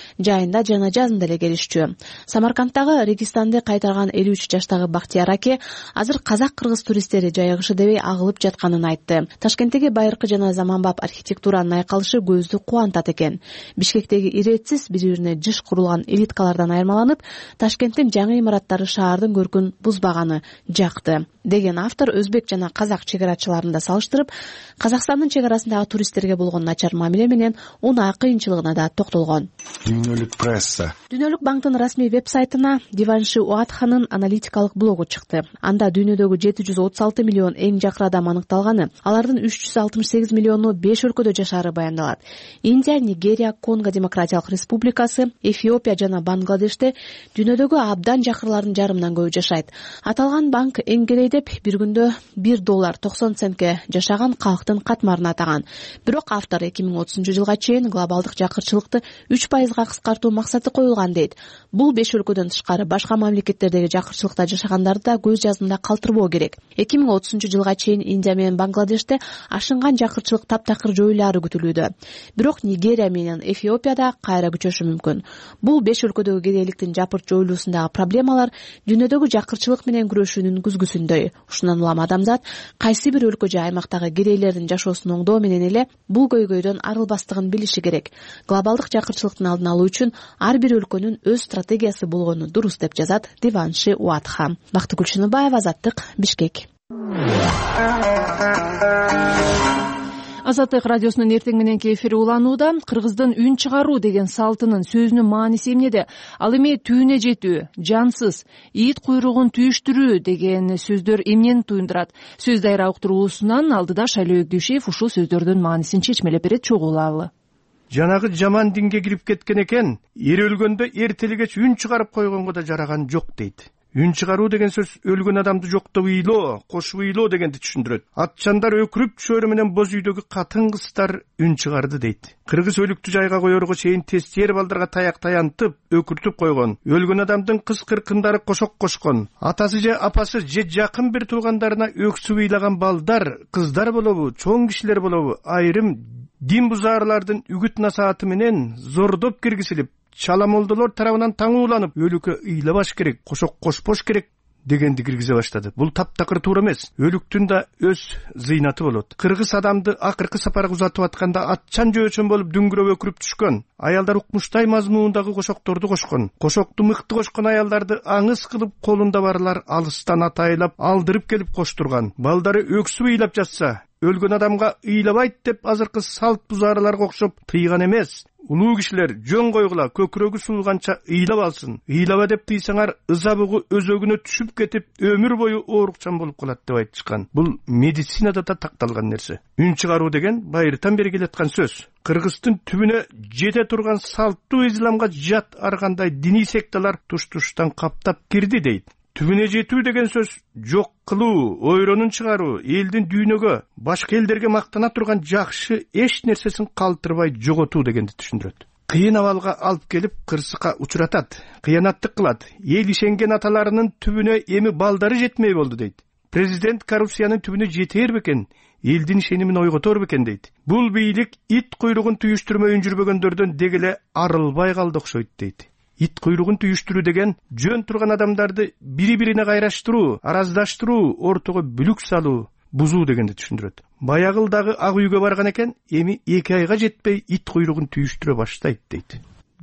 [SPEAKER 16] жайында жана жазында эле келишчү. Самаркандтагы Регистанды кайтарган 53 жаштагы Бактияр аке азыр казак-кыргыз туристтери жайыгышы дебей агылып жатканын айтты. Ташкенттеги байыркы жана заманбап архитектуранын айкалышы көздү кубантат экен. Бишкектеги иретсиз бири-бирине жыш курулган элиткалардан айырмаланып, Ташкенттин жаңы имараттары шаардын көркүн бузбаганы жакты деген автор өзбек жана казак чегарачыларын да салыштырып, Казакстандын чегарасындагы туристтерге болгон начар мамиле менен унаа кыйынчылыгына да токтолгон.
[SPEAKER 17] Дүйнөлүк пресса.
[SPEAKER 16] Дүйнөлүк банктын расмий веб-сайтына Диванши Уатханын аналитикалык блогу чыкты. Анда дүйнөдөгү 736 миллион эң жакыр адам аныкталганы, алардын 368 миллиону 5 өлкөдө жашаары баяндалат. Индия, Нигерия, Конго Демократиялык Республикасы, Эфиопия жана Бангладеште дүйнөдөгү абдан жакырлардын жарымынан көбү жашайт. Аталган банк эң келей деп бир күндө $1.90 жашаган калктын катмарын атаган. Бирок автор 2030 жылга чейин глобалдык жакырчылыкты 3%га кыскартуу максаты коюлган дейт. Бул 5 өлкөдөн тышкары башка мамлекеттердеги жакырчылыкта жашагандарды да көз жазында калтырбоо керек. 2030 жылга чейин Индия менен Бангладеште ашынган жакырчылык таптакыр жоюлары күтүлүүдө. Бирок Нигерия менен Эфиопияда кайра күчөшү мүмкүн. Бул 5 өлкөдөгү кедейликтин жапырт жоюлуусундагы проблемалар дүйнөдөгү жакырчылык менен күрөшүүнүн күзгүсүндөй. Ушундан улам адамзат кайсы бир өлкө же аймактагы кедейлердин жашоосун оңдоо менен эле бул көйгөйдөн арылбастыгын билиши керек. Глобалдык жакырчылыктын алдын алуу үчүн ар бир өлкөнүн өз стратегиясы болгону дурус деп жазат Диванши Уатха. Бактыгүл Чыныбаева, Азаттык, Бишкек.
[SPEAKER 1] Азаттык радиосунун эртең мененки эфири уланууда. Кыргыздын үн чыгаруу деген салтынын сөзүнүн мааниси эмнеде? Ал эми түйүнө жетүү, жансыз, ит куйругун түйүштүрүү деген сөздөр эмнени туюндурат? Сөз дайра уктуруусунан алдыда Шайлообек Дүйшеев ушул сөздөрдүн маанисин чечмелеп берет, чогуу улалы.
[SPEAKER 18] Жанагы жаман динге кирип кеткен экен, эр өлгөндө эртелегеч үн чыгарып койгонго да жараган жок дейт. Үн чыгаруу деген сөз өлгөн адамды жоктоп ыйлоо, кошуп ыйлоо дегенди түшүндүрөт. Атчандар өкүрүп чөөрү менен боз үйдөгү катын кыздар үн чыгарды дейт. Кыргыз өлүктү жайга коерго чейин тестер балдарга таяк таянтып, өкүртүп койгон. Өлгөн адамдын кыз кыркындары кошок кошкон. Атасы же апасы же жакын бир туугандарына өксүп ыйлаган балдар, кыздар болобу, чоң кишилер болобу, айрым дин бузаарлардын үгүт насааты менен зордоп киргизилип, чаламолдолор тарабынан таңууланып, өлүккө ыйлабаш керек, кошок кошпош керек дегенди киргизе баштады. Бул таптакыр туура эмес. Өлүктүн да өз зыйнаты болот. Кыргыз адамды акыркы сапарга узатып атканда атчан жөөчөн болуп дүңгүрөп өкүрүп түшкөн. Аялдар укмуштай мазмуундагы кошокторду кошкон. Кошокту мыкты кошкон аялдарды аңыз кылып колунда барлар алыстан атайлап алдырып келип коштурган. Балдары өксүп ыйлап жатса, өлгөн адамга ыйлабайт деп азыркы салт бузаарларга окшоп тыйган эмес. Улуу кишилер жөн койгула, көкүрөгү суулганча ыйлап алсын. Ыйлаба деп тыйсаңар, ыза бугу өзөгүнө түшүп кетип, өмүр бою оорукчан болуп калат деп айтышкан. Бул медицинада да такталган нерсе. Үн чыгаруу деген байыртан бери келаткан сөз. Кыргыздын түбүнө жете турган салттуу исламга жат аргандай диний секталар туш-туштан каптап кирди дейт. Түбүнө жетүү деген сөз жок кылуу, ойронун чыгаруу, элдин дүйнөгө, башка элдерге мактана турган жакшы эч нерсесин калтырбай жоготуу дегенди түшүндүрөт. Кыйын абалга алып келип кырсыкка учуратат, кыянаттык кылат. Эл ишенген аталарынын түбүнө эми балдары жетмей болду дейт. Президент коррупциянын түбүнө жетер бекен, элдин ишенимин ойготор бекен дейт. Бул бийлик ит куйругун түйүштүрмөй жүрбөгөндөрдөн дегеле арылбай калды окшойт дейт. Ит куйругун түйүштүрүү деген жөн турган адамдарды бири-бирине кайраштыруу, араздаштыруу, ортого бүлүк салуу, бузуу дегенди түшүндүрөт. Баягылдагы ак үйгө барган экен, эми 2 айга жетпей ит куйругун түйүштүрө баштайт дейт.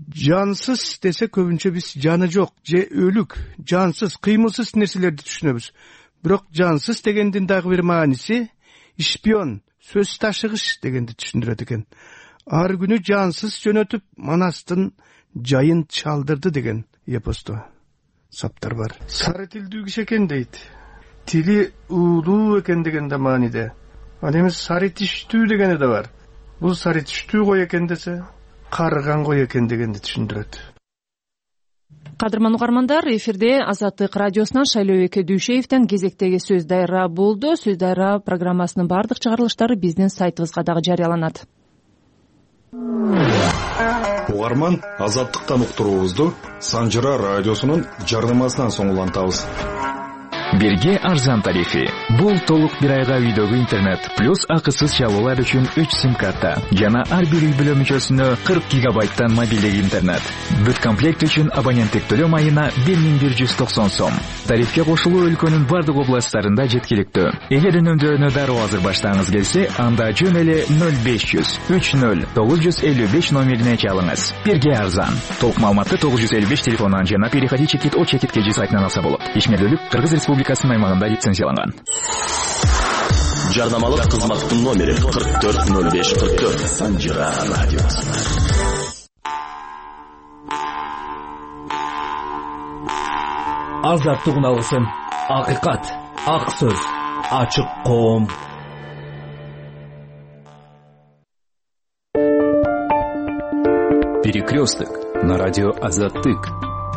[SPEAKER 18] Жансыз десе көбүнчө биз жаны жок же өлүк, жансыз, кыймылсыз нерселерди түшүнөбүз. Бирок жансыз дегендин дагы бир мааниси шпион, сөз ташыгыч дегенди түшүндүрөт экен. Ар күнү жансыз жөнөтүп, манастын жайын чалдырды деген эпосту саптар бар. Сары тилдүү киши экен дейт. Тили уулуу экен деген да мааниде. Ал эми сары тиштүү дегени да бар. Бул сары тиштүү кой экен десе, карыган кой экен дегенди түшүндүрөт.
[SPEAKER 1] Кадырман угармандар, эфирде Азаттык радиосунан Шайлообек Дүйшеевден кезектеги сөз дайра болду. Сөз дайра программасынын бардык чыгарылыштары биздин сайтыбызга дагы жарыяланат.
[SPEAKER 17] Угарман, Азаттыктан уктуруубузду Санжыра радиосунун жарнамасынан соң улантабыз.
[SPEAKER 19] Бирге арзан тарифи. Бул толук бир айга үйдөгү интернет плюс акысыз чалуулар үчүн 3 сим-карта жана ар бир үй бүлө мүчөсүнө 40 гигабайттан мобилдик интернет. Бүт комплект үчүн абоненттик төлөм айына 1190 сом. Тарифке кошулуу өлкөнүн бардык областтарында жеткиликтүү. Эгер үнөмдөрүнө дароо азыр баштагыңыз келсе, анда жөн эле 0500 30 955 номерине чалыңыз. Бирге арзан. Толук маалыматты 955 телефонунан жана переходи чекит о чекит кежи сайтынан алса болот. Ишмердүүлүк Кыргыз Республикасынын аймагында лицензияланган.
[SPEAKER 20] Жарнамалык кызматтын номери 440544 Санжира радиосу.
[SPEAKER 21] Азаттык уналысын, акыйкат, ак сөз, ачык коом.
[SPEAKER 22] Перекресток на радио Азаттык.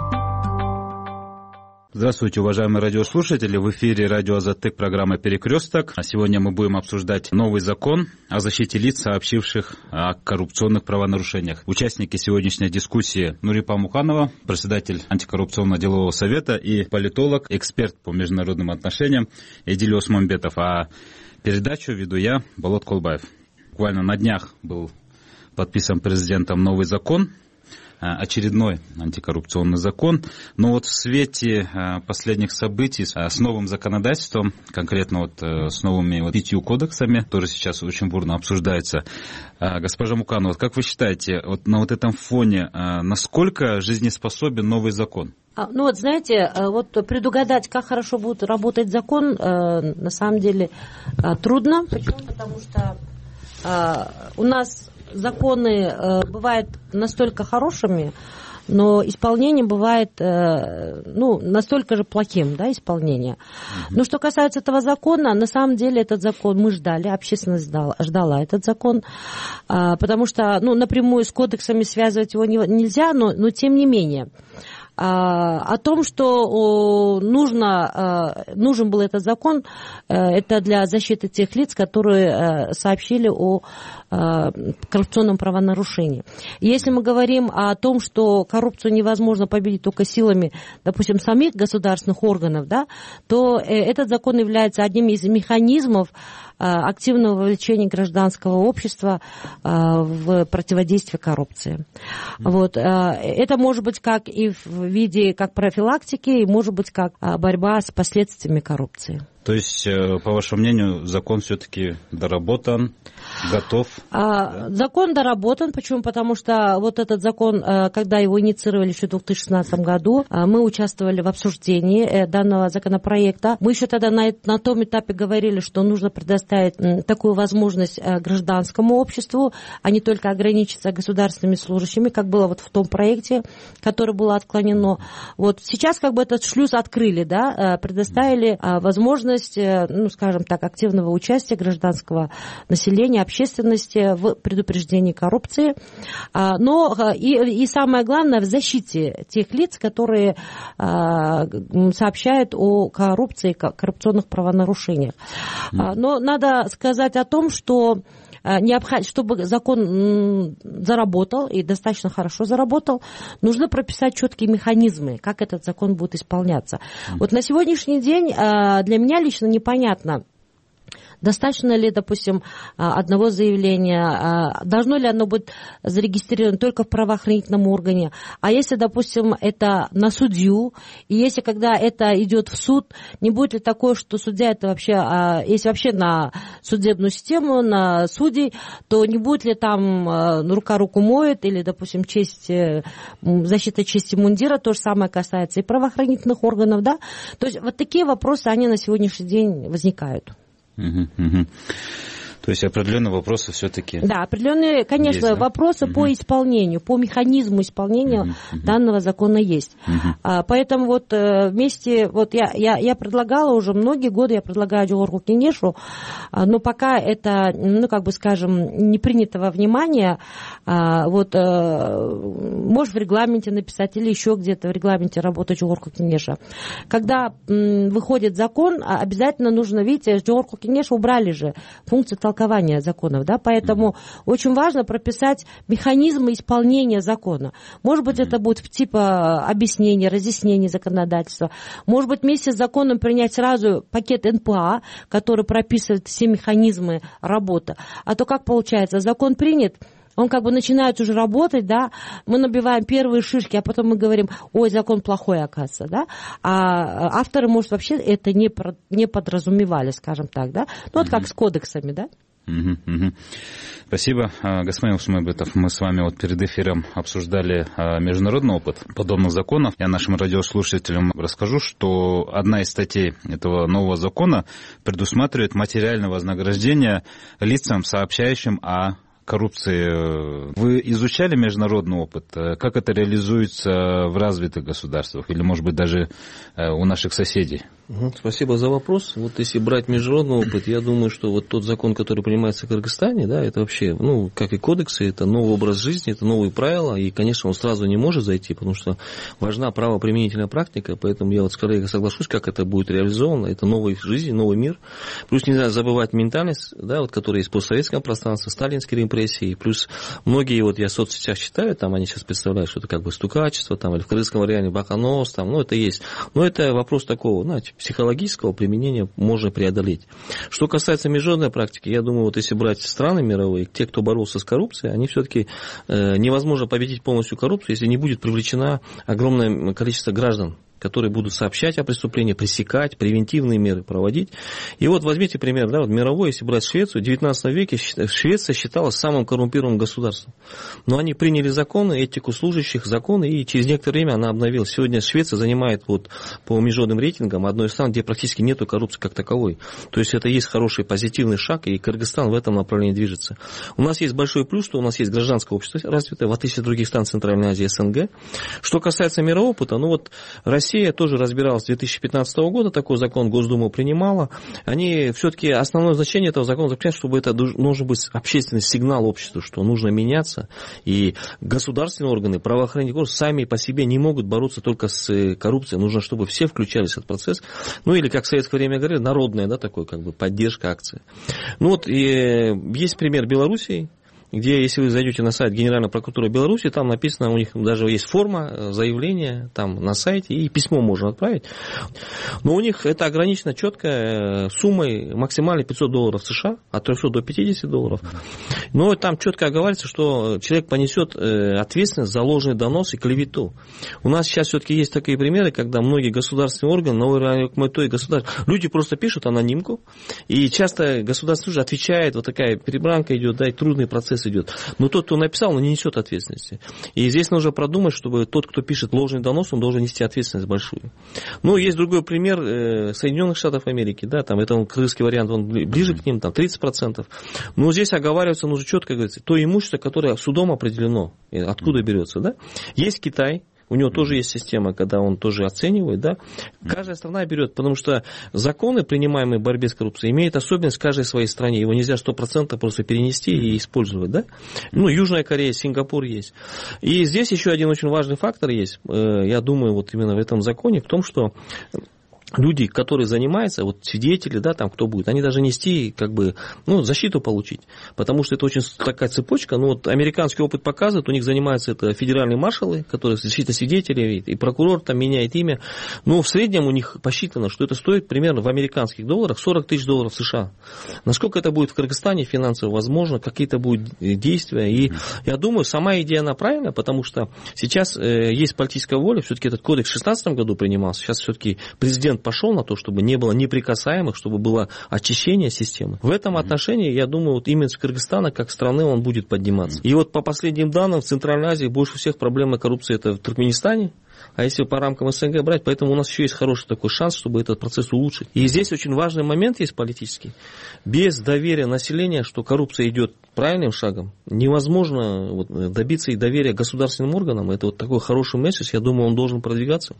[SPEAKER 22] Здравствуйте, уважаемые радиослушатели. В эфире радио Азаттык, программа «Перекресток». Сегодня мы будем обсуждать новый закон о защите лиц, сообщивших о коррупционных правонарушениях. Участники сегодняшней дискуссии: Нурипа Муканова, председатель антикоррупционного делового совета, и политолог, эксперт по международным отношениям Эдиль Осмонбетов. А передачу веду я, Болот Колбаев. Буквально на днях был подписан президентом новый закон, очередной антикоррупционный закон. Но вот в свете последних событий с новым законодательством, конкретно вот с новыми 5 кодексами, которые сейчас очень бурно обсуждаются, госпожа Муканова, как вы считаете, вот на вот этом фоне насколько жизнеспособен новый закон?
[SPEAKER 23] Ну вот знаете, вот предугадать, как хорошо будет работать закон, на самом деле трудно. Почему? Потому что у нас законы бывают настолько хорошими, но исполнение бывает настолько же плохим, да, исполнение. Но что касается этого закона, на самом деле этот закон мы ждали, общественность ждала этот закон, потому что напрямую с кодексами связывать его нельзя, но тем не менее. О том, что нужен был этот закон, это для защиты тех лиц, которые сообщили о коррупционном правонарушении. Если мы говорим о том, что коррупцию невозможно победить только силами, допустим, самих государственных органов, да, то этот закон является одним из механизмов активного вовлечения гражданского общества в противодействие коррупции. Вот. Это может быть как и в виде как профилактики, и может быть как борьба с последствиями коррупции.
[SPEAKER 22] То есть, по вашему мнению, закон все-таки доработан, готов?
[SPEAKER 23] Закон доработан. Почему? Потому что вот этот закон, когда его инициировали еще в 2016 году, мы участвовали в обсуждении данного законопроекта. Мы еще тогда на том этапе говорили, что нужно предоставить такую возможность гражданскому обществу, а не только ограничиться государственными служащими, как было вот в том проекте, которое было отклонено. Вот сейчас как бы этот шлюз открыли, да, предоставили возможность, скажем так, активного участия гражданского населения, общественности в предупреждении коррупции, но и самое главное в защите тех лиц, которые сообщают о коррупции, коррупционных правонарушениях. Но надо сказать о том, что чтобы закон заработал и достаточно хорошо заработал, нужно прописать четкие механизмы, как этот закон будет исполняться. Вот на сегодняшний день для меня лично непонятно, достаточно ли, допустим, одного заявления, должно ли оно быть зарегистрировано только в правоохранительном органе, а если, допустим, это на судью, и если когда это идет в суд, не будет ли такое, что судья это вообще, если вообще на судебную систему, на судей, то не будет ли там рука руку моет, или, допустим, защита чести мундира, то же самое касается и правоохранительных органов, да, то есть вот такие вопросы, они на сегодняшний день возникают.
[SPEAKER 22] То есть определенные вопросы все-таки. Да,
[SPEAKER 23] определенные, конечно, есть, да? Вопросы по исполнению, по механизму исполнения данного закона есть. Поэтому вот вместе, вот я предлагала уже многие годы, я предлагаю Жогорку Кеңешу, но пока это, как бы скажем, не принято во внимание, вот, может в регламенте написать или еще где-то в регламенте работы Жогорку Кеңеша. Когда выходит закон, обязательно нужно, видите, Жогорку Кеңеша убрали же функцию толкания толкование законов, да, поэтому очень важно прописать механизмы исполнения закона. Может быть, это будет типа объяснения, разъяснения законодательства. Может быть, вместе с законом принять сразу пакет НПА, который прописывает все механизмы работы. А то как получается, закон принят, он как бы начинает уже работать, да, мы набиваем первые шишки, а потом мы говорим, ой, закон плохой, оказывается, да, а авторы, может, вообще это не подразумевали, скажем так, да, ну, вот как с кодексами, да.
[SPEAKER 22] Спасибо, господин Усмайбетов. Мы с вами вот перед эфиром обсуждали международный опыт подобных законов. Я нашим радиослушателям расскажу, что одна из статей этого нового закона предусматривает материальное вознаграждение лицам, сообщающим о коррупции. Вы изучали международный опыт? Как это реализуется в развитых государствах или, может быть, даже у наших соседей?
[SPEAKER 6] Спасибо за вопрос. Вот если брать международный опыт, я думаю, что вот тот закон, который принимается в Кыргызстане, да, это вообще, ну, как и кодексы, это новый образ жизни, это новые правила, и, конечно, он сразу не может зайти, потому что важна правоприменительная практика, поэтому я вот скорее соглашусь, как это будет реализовано, это новая жизнь, новый мир. Плюс нельзя забывать ментальность, да, вот, которая есть в постсоветском пространстве, сталинские репрессии, плюс многие, вот я в соцсетях читаю, там они сейчас представляют, что это как бы стукачество, там, или в кыргызском варианте баканос, там, ну, это есть. Но это вопрос такого, знаете, психологического применения можно преодолеть. Что касается международной практики, я думаю, вот если брать страны мировые, те, кто боролся с коррупцией, они все-таки невозможно победить полностью коррупцию, если не будет привлечено огромное количество граждан, которые будут сообщать о преступлении, пресекать, превентивные меры проводить. И вот возьмите пример, да, вот мировой, если брать Швецию, в 19 веке Швеция считалась самым коррумпированным государством. Но они приняли законы, этику служащих, законы, и через некоторое время она обновилась. Сегодня Швеция занимает вот по международным рейтингам одной из стран, где практически нету коррупции как таковой. То есть это есть хороший позитивный шаг, и Кыргызстан в этом направлении движется. У нас есть большой плюс, что у нас есть гражданское общество развитое, в отличие от других стран Центральной Азии, СНГ. Что касается мирового опыта, ну вот Россия тоже разбиралась с 2015 года, такой закон Госдума принимала. Они все-таки, основное значение этого закона заключается, чтобы это должен быть общественный сигнал обществу, что нужно меняться, и государственные органы, правоохранительные органы сами по себе не могут бороться только с коррупцией, нужно, чтобы все включались в этот процесс. Ну или, как в советское время говорили, народная, да, такой как бы поддержка акции. Ну вот, и есть пример Белоруссии, где, если вы зайдете на сайт Генеральной прокуратуры Беларуси, там написано, у них даже есть форма заявления там на сайте, и письмо можно отправить. Но у них это ограничено четко суммой максимально $500 США, от 300 до $50. Но там четко оговаривается, что человек понесет ответственность за ложный донос и клевету. У нас сейчас все-таки есть такие примеры, когда многие государственные органы, люди просто пишут анонимку, и часто государство уже отвечает, вот такая перебранка идет, да, и трудный процесс идет. Но тот, кто написал, он не несет ответственности. И здесь нужно продумать, чтобы тот, кто пишет ложный донос, он должен нести ответственность большую. Ну, есть другой пример Соединенных Штатов Америки, да, там это кыргызский вариант, он ближе к ним, там 30%. Но здесь оговаривается, нужно четко говорить, то имущество, которое судом определено, откуда берется, да. Есть Китай. У него тоже есть система, когда он тоже оценивает, да. Каждая страна берет, потому что законы, принимаемые в борьбе с коррупцией, имеют особенность в каждой своей стране. Его нельзя 100% просто перенести и использовать, да. Ну, Южная Корея, Сингапур есть. И здесь еще один очень важный фактор есть, я думаю, вот именно в этом законе, в том, что люди, которые занимаются, вот свидетели, да, там кто будет, они должны нести, как бы, ну, защиту получить, потому что это очень такая цепочка. Ну, вот американский опыт показывает, у них занимаются это федеральные маршалы, которые защита свидетелей, и прокурор там меняет имя. Но в среднем у них посчитано, что это стоит примерно в американских долларах $40 тысяч США. Насколько это будет в Кыргызстане финансово возможно, какие-то будут действия. И я думаю, сама идея, она правильная, потому что сейчас есть политическая воля, все-таки этот кодекс в 2016 году принимался, сейчас все-таки президент пошел на то, чтобы не было неприкасаемых, чтобы было очищение системы. В этом отношении, я думаю, вот имидж Кыргызстана как страны, он будет подниматься. И вот по последним данным, в Центральной Азии больше всех проблемы коррупции это в Туркменистане, а если по рамкам СНГ брать, поэтому у нас еще есть хороший такой шанс, чтобы этот процесс улучшить. И здесь очень важный момент есть политический. Без доверия населения, что коррупция идет правильным шагом, невозможно вот добиться и доверия государственным органам. Это вот такой хороший месседж, я думаю, он должен продвигаться.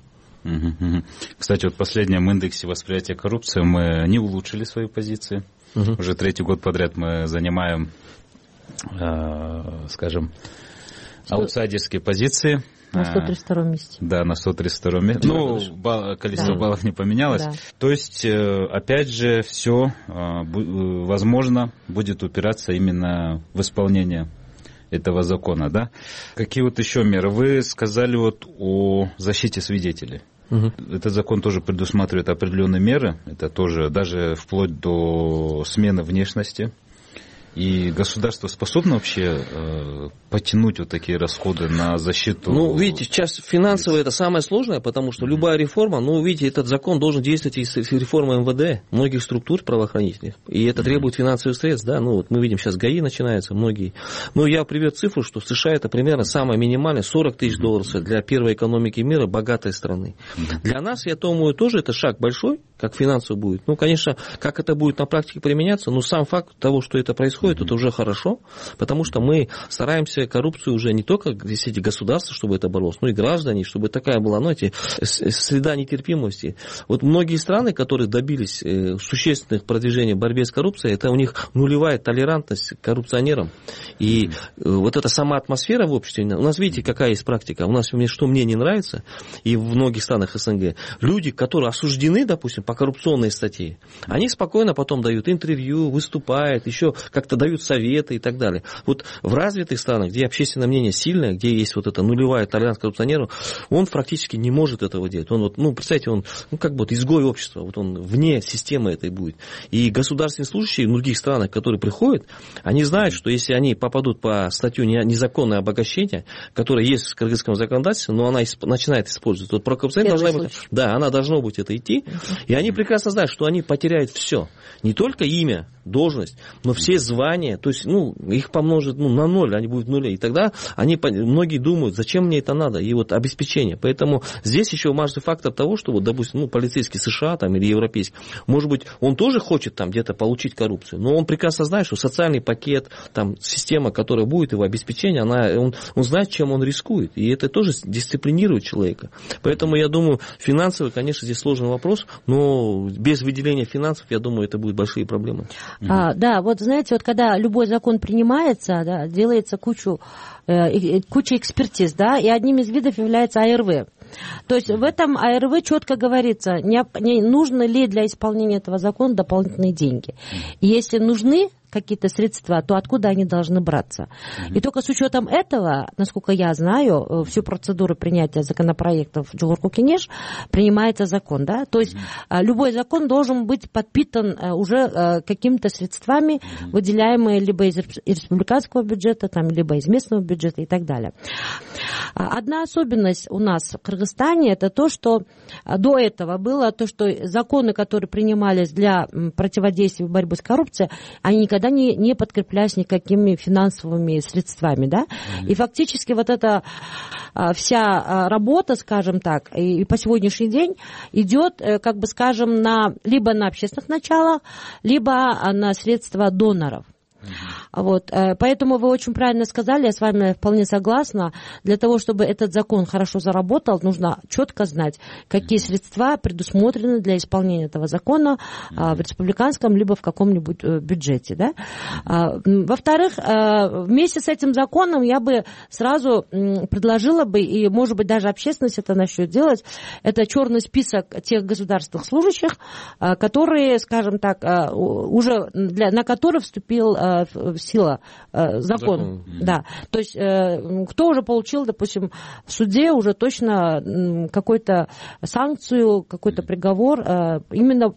[SPEAKER 22] Кстати, вот в последнем индексе восприятия коррупции мы не улучшили свои позиции. Уже 3-й год подряд мы занимаем, скажем, аутсайдерские позиции.
[SPEAKER 23] На 132 месте.
[SPEAKER 22] Да, на 132 месте. Ну, количество баллов не поменялось. Да. То есть, опять же, все, возможно, будет упираться именно в исполнение этого закона, да? Какие вот еще меры? Вы сказали вот о защите свидетелей. Этот закон тоже предусматривает определенные меры. Это тоже даже вплоть до смены внешности. И государство способно вообще потянуть вот такие расходы на защиту?
[SPEAKER 6] Ну, видите, сейчас финансово это самое сложное, потому что любая реформа, ну, видите, этот закон должен действовать и с реформой МВД, многих структур правоохранительных, и это требует финансовых средств, да, ну, вот мы видим, сейчас ГАИ начинаются, многие. Но я приведу цифру, что в США это примерно самое минимальное, $40 тысяч для первой экономики мира, богатой страны. Для нас, я думаю, тоже это шаг большой, как финансово будет. Ну, конечно, как это будет на практике применяться, но сам факт того, что это происходит, это уже хорошо, потому что мы стараемся коррупцию уже не только здесь эти государства, чтобы это боролось, но и граждане, чтобы такая была, знаете, среда нетерпимости. Вот многие страны, которые добились существенных продвижений в борьбе с коррупцией, это у них нулевая толерантность к коррупционерам. И вот эта сама атмосфера в обществе, у нас, видите, какая есть практика, у нас, что мне не нравится, и в многих странах СНГ, люди, которые осуждены, допустим, по коррупционной статье, они спокойно потом дают интервью, выступают, еще как-то дают советы и так далее. Вот в развитых странах, где общественное мнение сильное, где есть вот эта нулевая толерантность к коррупционеру, он практически не может этого делать. Он вот, ну, представьте, он как бы вот изгой общества, вот он вне системы этой будет. И государственные служащие в других странах, которые приходят, они знают, что если они попадут по статью незаконное обогащение, которое есть в кыргызском законодательстве, но она начинает использовать, вот про коррупционную должна быть, да, она должна быть это идти, и они прекрасно знают, что они потеряют все. Не только имя, должность, но все звания, то есть, ну, их помножат на 0, они будут в нуле. И тогда многие думают, зачем мне это надо, и вот обеспечение. Поэтому здесь еще важный фактор того, что, вот, допустим, полицейский США там, или европейский, может быть, он тоже хочет там где-то получить коррупцию, но он прекрасно знает, что социальный пакет, там, система, которая будет его обеспечение, он знает, чем он рискует. И это тоже дисциплинирует человека. Поэтому, я думаю, финансовый, конечно, здесь сложный вопрос, но без выделения финансов, я думаю, это будут большие проблемы.
[SPEAKER 23] Да, вот знаете, вот когда любой закон принимается, да, делается куча экспертиз, да, и одним из видов является АРВ. То есть в этом АРВ четко говорится, нужны ли для исполнения этого закона дополнительные деньги. И если нужны какие-то средства, то откуда они должны браться? И только с учетом этого, насколько я знаю, всю процедуру принятия законопроектов в Жогорку Кеңеш принимается закон, да? То есть любой закон должен быть подпитан уже какими-то средствами, выделяемые либо из республиканского бюджета, там, либо из местного бюджета и так далее. Одна особенность у нас в Кыргызстане, это то, что до этого было, то, что законы, которые принимались для противодействия и борьбы с коррупцией, они никогда не подкреплялись никакими финансовыми средствами, да, и фактически вот эта вся работа, скажем так, и по сегодняшний день идет, как бы скажем, либо на общественных началах, либо на средства доноров. Вот. Поэтому вы очень правильно сказали, я с вами вполне согласна. Для того, чтобы этот закон хорошо заработал, нужно четко знать, какие средства предусмотрены для исполнения этого закона в республиканском либо в каком-нибудь бюджете. Да? Во-вторых, вместе с этим законом я бы сразу предложила бы, и, может быть, даже общественность это начнет делать, это черный список тех государственных служащих, которые, скажем так, уже на которые вступил сила закон. Да. То есть кто уже получил, допустим, в суде уже точно какую-то санкцию, какой-то приговор именно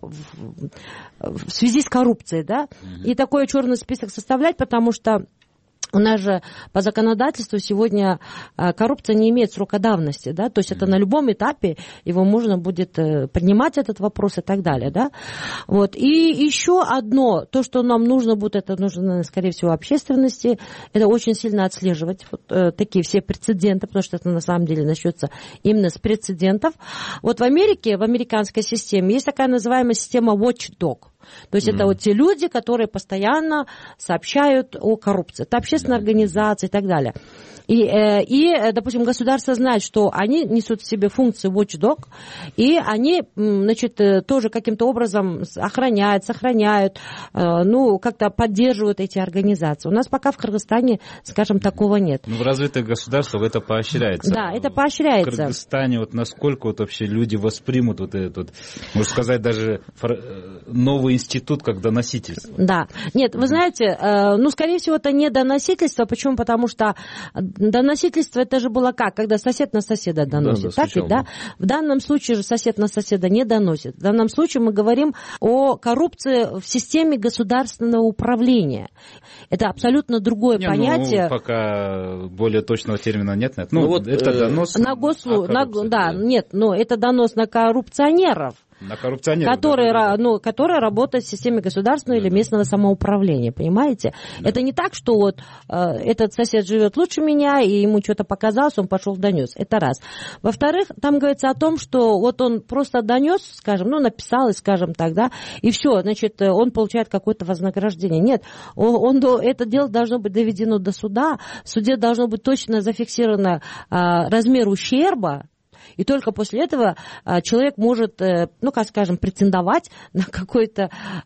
[SPEAKER 23] в связи с коррупцией, да? И такой черный список составлять, потому что у нас же по законодательству сегодня коррупция не имеет срока давности, да, то есть это на любом этапе его можно будет поднимать этот вопрос и так далее, да. Вот. И еще одно, то, что нам нужно будет, это нужно, скорее всего, общественности, это очень сильно отслеживать вот такие все прецеденты, потому что это на самом деле начнется именно с прецедентов. Вот в Америке, в американской системе есть такая называемая система watchdog. То есть это вот те люди, которые постоянно сообщают о коррупции. Это общественные организации и так далее. И, допустим, государство знает, что они несут в себе функцию watchdog, и они, значит, тоже каким-то образом охраняют, сохраняют, ну, как-то поддерживают эти организации. У нас пока в Кыргызстане, скажем, такого нет.
[SPEAKER 22] Ну, в развитых государствах это поощряется.
[SPEAKER 23] Да, это поощряется.
[SPEAKER 22] В Кыргызстане вот насколько вот вообще люди воспримут вот этот, вот, можно сказать, даже новый институт как доносительство.
[SPEAKER 23] Да. Нет, вы знаете, ну, скорее всего, это не доносительство. Почему? Потому что доносительство это же было как? Когда сосед на соседа доносит. Да, так ведь, да? В данном случае же сосед на соседа не доносит. В данном случае мы говорим о коррупции в системе государственного управления. Это абсолютно другое понятие.
[SPEAKER 22] Ну, пока более точного термина нет. Ну, вот, это донос
[SPEAKER 23] на да, нет, но это донос на коррупционеров.
[SPEAKER 22] На коррупционеров,
[SPEAKER 23] которые работают в системе государственного или местного самоуправления, понимаете? Да. Это не так, что вот этот сосед живет лучше меня, и ему что-то показалось, он пошел донес. Это раз. Во-вторых, там говорится о том, что вот он просто донес, скажем, ну, написал, и, скажем так, да, и все, значит, он получает какое-то вознаграждение. Нет, это дело должно быть доведено до суда, в суде должно быть точно зафиксировано размер ущерба, и только после этого человек может, ну, как скажем, претендовать на какую-то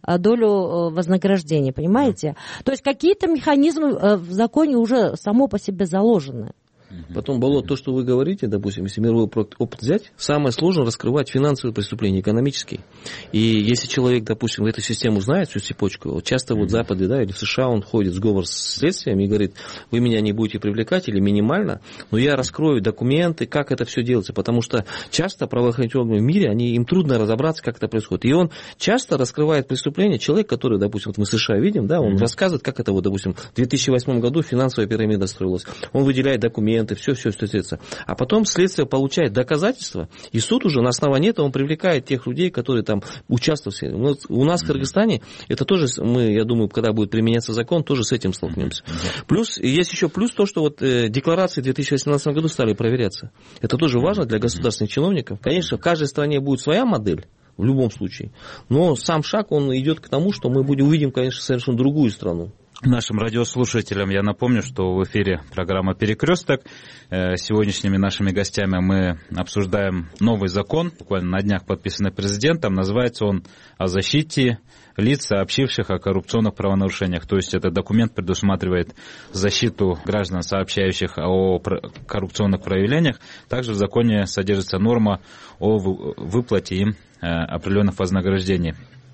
[SPEAKER 23] долю вознаграждения, понимаете? То есть какие-то механизмы в законе уже само по себе заложены.
[SPEAKER 6] Потом, Болот, то, что вы говорите, допустим, если мировой опыт взять, самое сложное раскрывать финансовые преступления, экономические. И если человек, допустим, в эту систему знает, всю цепочку, вот часто вот в Западе, да, или в США он ходит в сговор с следствием и говорит, вы меня не будете привлекать или минимально, но я раскрою документы, как это все делается, потому что часто правоохранительные органы в мире, им трудно разобраться, как это происходит. И он часто раскрывает преступления, человек, который, допустим, вот мы в США видим, да, он рассказывает, как это вот, допустим, в 2008 году финансовая пирамида строилась, он выделяет документы, все остается. А потом следствие получает доказательства, и суд уже на основании этого он привлекает тех людей, которые там участвовали. У нас в Кыргызстане это тоже, я думаю, когда будет применяться закон, тоже с этим столкнемся. Плюс, есть еще плюс то, что вот декларации в 2018 году стали проверяться. Это тоже важно для государственных чиновников. Конечно, в каждой стране будет своя модель, в любом случае. Но сам шаг, он идет к тому, что мы увидим, конечно, совершенно другую страну.
[SPEAKER 22] Нашим радиослушателям я напомню, что в эфире программа «Перекресток». Сегодняшними нашими гостями мы обсуждаем новый закон, буквально на днях подписанный президентом. Называется он «О защите лиц, сообщивших о коррупционных правонарушениях». То есть этот документ предусматривает защиту граждан, сообщающих о коррупционных проявлениях. Также в законе содержится норма о выплате им определенных вознаграждений.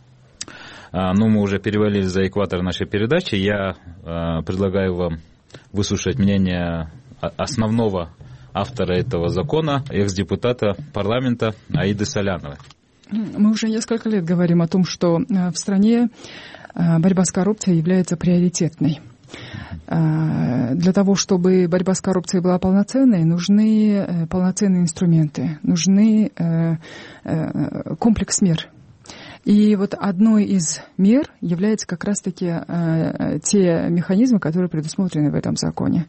[SPEAKER 22] Ну, мы уже перевалили за экватор нашей передачи. Я предлагаю вам выслушать мнение основного автора этого закона, экс-депутата парламента Аиды Соляновой.
[SPEAKER 2] Мы уже несколько лет говорим о том, что в стране борьба с коррупцией является приоритетной. Для того, чтобы борьба с коррупцией была полноценной, нужны полноценные инструменты, нужны комплекс мер. И вот одной из мер являются как раз-таки те механизмы, которые предусмотрены в этом законе.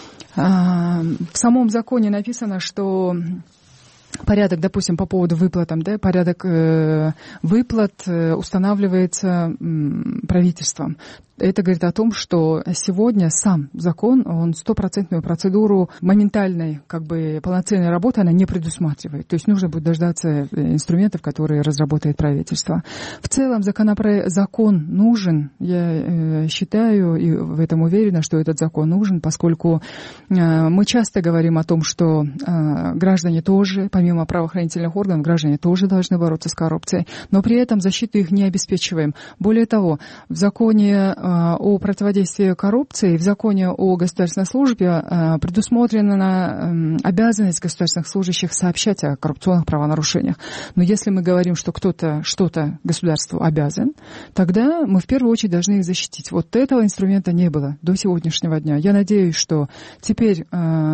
[SPEAKER 2] В самом законе написано, что порядок, допустим, по поводу выплат, да, порядок выплат устанавливается правительством. Это говорит о том, что сегодня сам закон, он 100% процедуру моментальной, полноценной работы, она не предусматривает. То есть нужно будет дождаться инструментов, которые разработает правительство. В целом закон нужен. Я считаю и в этом уверена, что этот закон нужен, поскольку мы часто говорим о том, что граждане тоже, помимо правоохранительных органов, граждане тоже должны бороться с коррупцией, но при этом защиту их не обеспечиваем. Более того, в законе о противодействии коррупции, в законе о государственной службе предусмотрена обязанность государственных служащих сообщать о коррупционных правонарушениях. Но если мы говорим, что кто-то что-то государству обязан, тогда мы в первую очередь должны их защитить. Вот этого инструмента не было до сегодняшнего дня. Я надеюсь, что теперь,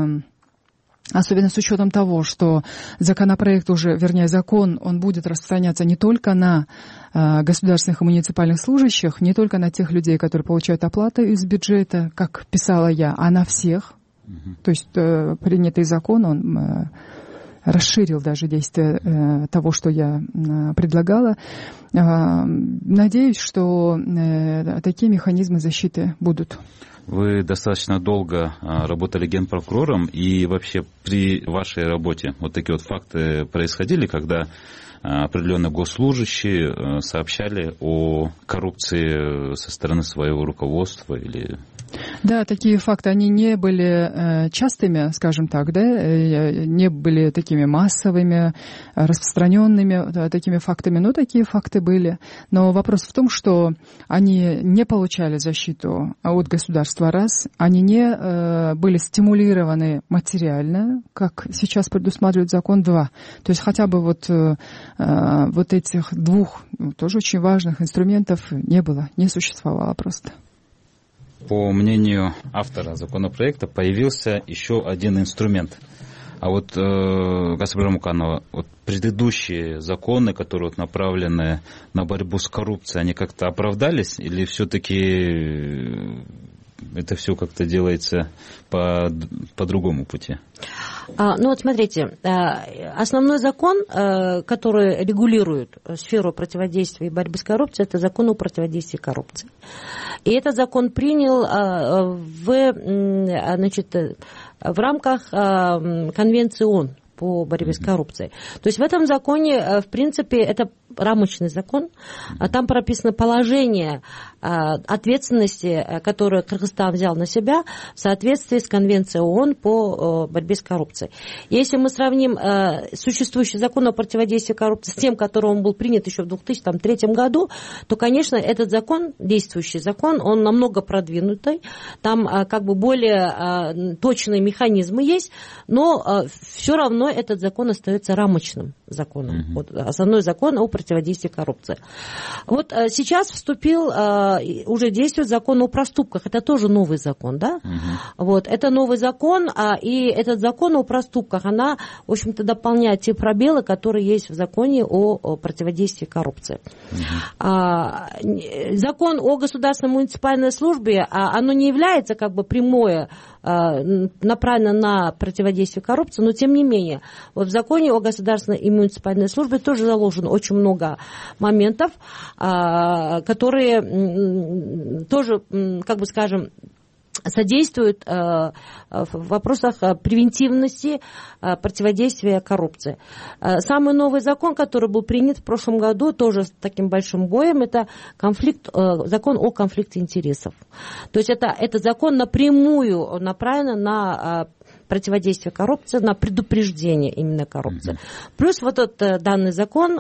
[SPEAKER 2] особенно с учетом того, что законопроект закон, он будет распространяться не только на государственных и муниципальных служащих, не только на тех людей, которые получают оплаты из бюджета, как писала я, а на всех. То есть принятый закон, он расширил даже действие того, что я предлагала. Надеюсь, что такие механизмы защиты будут.
[SPEAKER 22] Вы достаточно долго работали генпрокурором, и вообще при вашей работе вот такие вот факты происходили, когда определенные госслужащие сообщали о коррупции со стороны своего руководства или...
[SPEAKER 2] Да, такие факты, они не были частыми, скажем так, да, не были такими массовыми, распространенными такими фактами, но такие факты были. Но вопрос в том, что они не получали защиту от государства, раз, они не были стимулированы материально, как сейчас предусматривает закон, два. То есть хотя бы вот этих двух тоже очень важных инструментов не было, не существовало просто.
[SPEAKER 22] По мнению автора законопроекта, появился еще один инструмент. А вот, госпожа Муканова, вот предыдущие законы, которые вот направлены на борьбу с коррупцией, они как-то оправдались? Или все-таки это все как-то делается по другому пути?
[SPEAKER 23] Ну вот смотрите, основной закон, который регулирует сферу противодействия и борьбы с коррупцией, это закон о противодействии коррупции. И этот закон принял в рамках Конвенции ООН по борьбе с коррупцией. То есть в этом законе, в принципе, это рамочный закон. Там прописано положение ответственности, которую Кыргызстан взял на себя в соответствии с Конвенцией ООН по борьбе с коррупцией. Если мы сравним существующий закон о противодействии коррупции с тем, который он был принят еще в 2003 году, то, конечно, этот закон, действующий закон, он намного продвинутый. Там как бы более точные механизмы есть, но все равно этот закон остается рамочным законом. Вот, основной закон о противодействии коррупции. Вот сейчас вступил, уже действует закон о проступках. Это тоже новый закон, да? Вот, это новый закон, и этот закон о проступках, она, в общем-то, дополняет те пробелы, которые есть в законе о противодействии коррупции. Закон о государственной муниципальной службе, оно не является как бы прямое направлено на противодействие коррупции, но тем не менее, вот в законе о государственной и муниципальной службе тоже заложено очень много моментов, которые тоже, как бы скажем, содействуют в вопросах превентивности противодействия коррупции. Самый новый закон, который был принят в прошлом году, тоже с таким большим боем, это закон о конфликте интересов. То есть это закон напрямую направлен на противодействие коррупции, на предупреждение именно коррупции. Плюс вот этот данный закон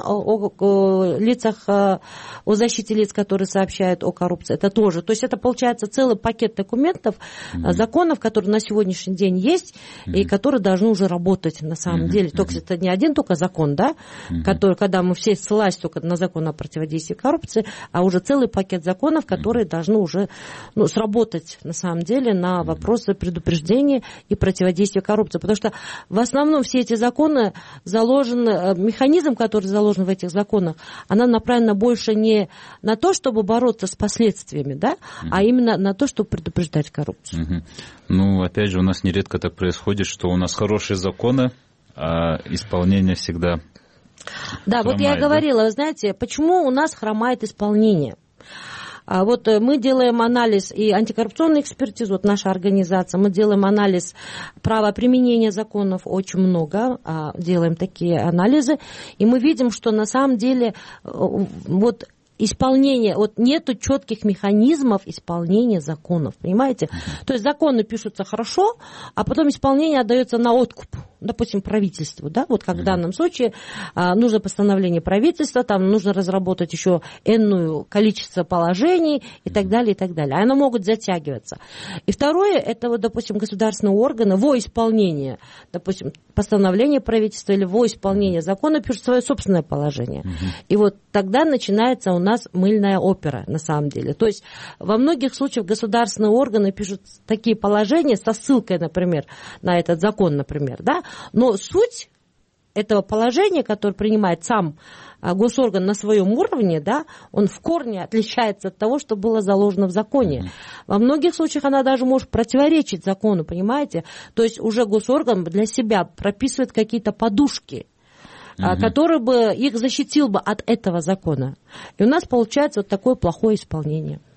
[SPEAKER 23] о лицах, о защите лиц, которые сообщают о коррупции, это тоже. То есть это получается целый пакет документов, законов, которые на сегодняшний день есть и которые должны уже работать на самом деле. Только это не один только закон, да, который, когда мы все ссылались только на закон о противодействии коррупции, а уже целый пакет законов, которые должны уже сработать на самом деле на вопросы предупреждения и противодействия коррупции. Потому что в основном все эти законы заложены, механизм, который заложен в этих законах, она направлена больше не на то, чтобы бороться с последствиями, да, а именно на то, чтобы предупреждать коррупцию.
[SPEAKER 22] Ну, опять же, у нас нередко так происходит, что у нас хорошие законы, а исполнение всегда
[SPEAKER 23] да, хромает, вот я и говорила, вы знаете, почему у нас хромает исполнение. Вот мы делаем анализ и антикоррупционную экспертизу, вот наша организация, мы делаем анализ правоприменения законов, очень много делаем такие анализы, и мы видим, что на самом деле вот исполнение, вот нету четких механизмов исполнения законов, понимаете? То есть законы пишутся хорошо, а потом исполнение отдается на откуп, допустим, правительству, да, вот как в данном случае нужно постановление правительства, там нужно разработать еще энное количество положений и так далее, и так далее. А оно могут затягиваться. И второе, это вот, допустим, государственные органы во исполнение, допустим, постановление правительства или во исполнение закона пишут свое собственное положение. И вот тогда начинается у нас мыльная опера, на самом деле. То есть во многих случаях государственные органы пишут такие положения со ссылкой, например, на этот закон, например, да, но суть этого положения, которое принимает сам госорган на своем уровне, да, он в корне отличается от того, что было заложено в законе. Во многих случаях она даже может противоречить закону, понимаете? То есть уже госорган для себя прописывает какие-то подушки, который бы их защитил бы от этого закона. И у нас получается вот такое плохое исполнение.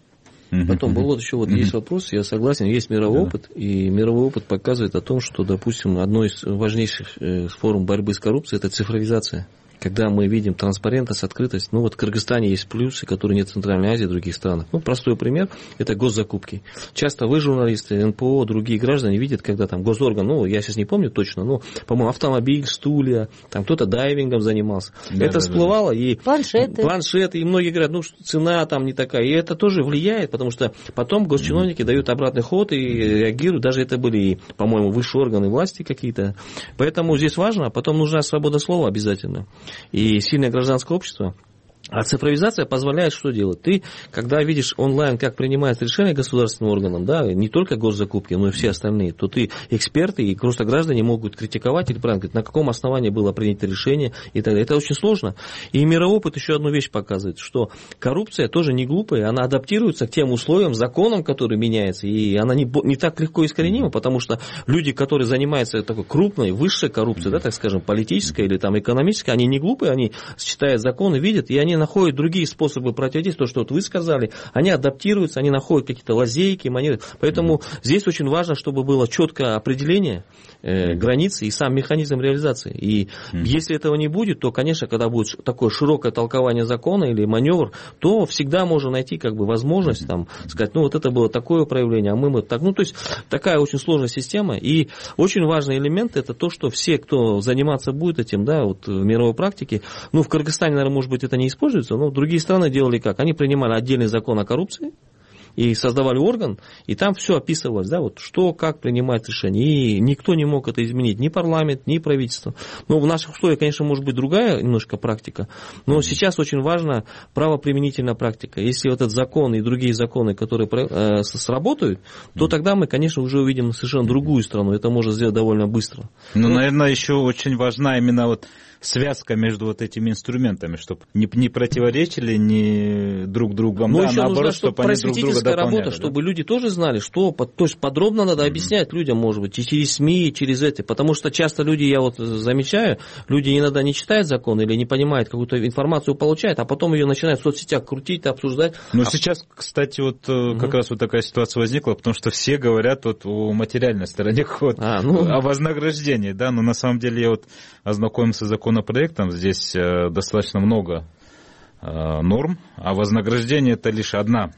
[SPEAKER 6] Потом, вот еще есть вопрос, я согласен, есть мировой опыт, и мировой опыт показывает о том, что, допустим, одно из важнейших форм борьбы с коррупцией – это цифровизация. Когда мы видим транспарентность, открытость, в Кыргызстане есть плюсы, которые нет в Центральной Азии и других странах. Простой пример – это госзакупки. Часто вы, журналисты, НПО, другие граждане видят, когда там госорган, я сейчас не помню точно, по-моему, автомобиль, стулья, там кто-то дайвингом занимался. Это всплывало, и планшеты, и многие говорят, цена там не такая. И это тоже влияет, потому что потом госчиновники дают обратный ход и реагируют. Даже это были, по-моему, высшие органы власти какие-то. Поэтому здесь важно, а потом нужна свобода слова обязательно. И сильное гражданское общество. А цифровизация позволяет что делать? Ты, когда видишь онлайн, как принимается решение государственным органом, не только госзакупки, но и все остальные, то ты эксперты и просто граждане могут критиковать или правильно говорить, на каком основании было принято решение и так далее. Это очень сложно. И мировой опыт еще одну вещь показывает, что коррупция тоже не глупая, она адаптируется к тем условиям, законам, которые меняются, и она не так легко искоренима, потому что люди, которые занимаются такой крупной, высшей коррупцией, так скажем, политической или там экономической, они не глупые, они читают законы, видят, и они находят другие способы противодействия, то, что вы сказали, они адаптируются, они находят какие-то лазейки, манеры. Поэтому здесь очень важно, чтобы было четкое определение границы и сам механизм реализации. И если этого не будет, то, конечно, когда будет такое широкое толкование закона или маневр, то всегда можно найти возможность сказать, это было такое проявление, а мы так. То есть такая очень сложная система. И очень важный элемент это то, что все, кто заниматься будет этим, в мировой практике, в Кыргызстане, наверное, может быть, это не используется, но другие страны делали как? Они принимали отдельный закон о коррупции и создавали орган, и там все описывалось, что, как принимать решение. И никто не мог это изменить, ни парламент, ни правительство. В наших условиях, конечно, может быть другая немножко практика, но сейчас очень важна правоприменительная практика. Если этот закон и другие законы, которые сработают, то тогда мы, конечно, уже увидим совершенно другую страну. Это можно сделать довольно быстро.
[SPEAKER 22] Наверное, еще очень важна именно связка между этими инструментами, чтобы не противоречили ни друг другу, наоборот, чтобы они друг друга дополняли.
[SPEAKER 6] Работа, чтобы люди тоже знали, что, то есть подробно надо объяснять людям, может быть, и через СМИ, и через эти, потому что часто люди, я замечаю, люди иногда не читают закон или не понимают, какую-то информацию получают, а потом ее начинают в соцсетях крутить, обсуждать.
[SPEAKER 22] Сейчас, кстати, как раз такая ситуация возникла, потому что все говорят о материальной стороне, о вознаграждении, но на самом деле я ознакомился с законопроектом, здесь достаточно много норм, а вознаграждение это лишь одна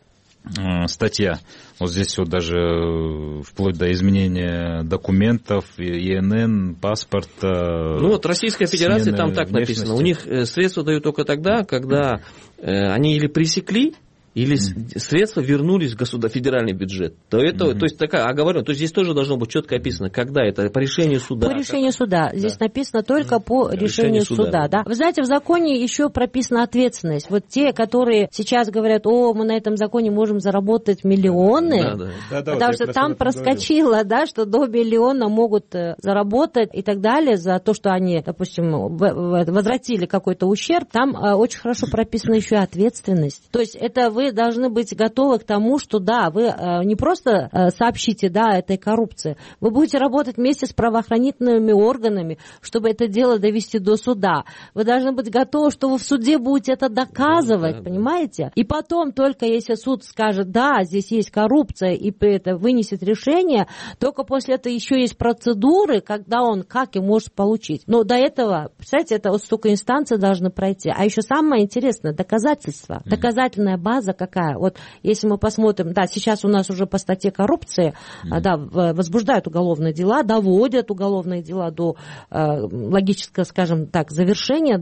[SPEAKER 22] статья. Здесь даже вплоть до изменения документов, ИНН, паспорта.
[SPEAKER 6] Российская Федерация, там так написано. У них средства дают только тогда, когда они или пресекли, или средства вернулись в федеральный бюджет. То есть такая оговоренность. То есть здесь тоже должно быть четко описано, когда это по решению суда.
[SPEAKER 23] По решению суда. Здесь написано только по решению суда. Вы знаете, в законе еще прописана ответственность. Те, которые сейчас говорят, мы на этом законе можем заработать миллионы, потому что там проскочило, что до миллиона могут заработать и так далее за то, что они, допустим, возвратили какой-то ущерб. Там очень хорошо прописана еще ответственность. То есть это вы должны быть готовы к тому, что вы не просто сообщите этой коррупции, вы будете работать вместе с правоохранительными органами, чтобы это дело довести до суда. Вы должны быть готовы, что вы в суде будете это доказывать, понимаете? И потом только если суд скажет, здесь есть коррупция, и это вынесет решение, только после этого еще есть процедуры, когда он как и может получить. Но до этого, представляете, это столько инстанций должны пройти. А еще самое интересное, доказательства. Доказательная база какая? Если мы посмотрим, сейчас у нас уже по статье коррупции, возбуждают уголовные дела, доводят уголовные дела до логического, скажем так, завершения,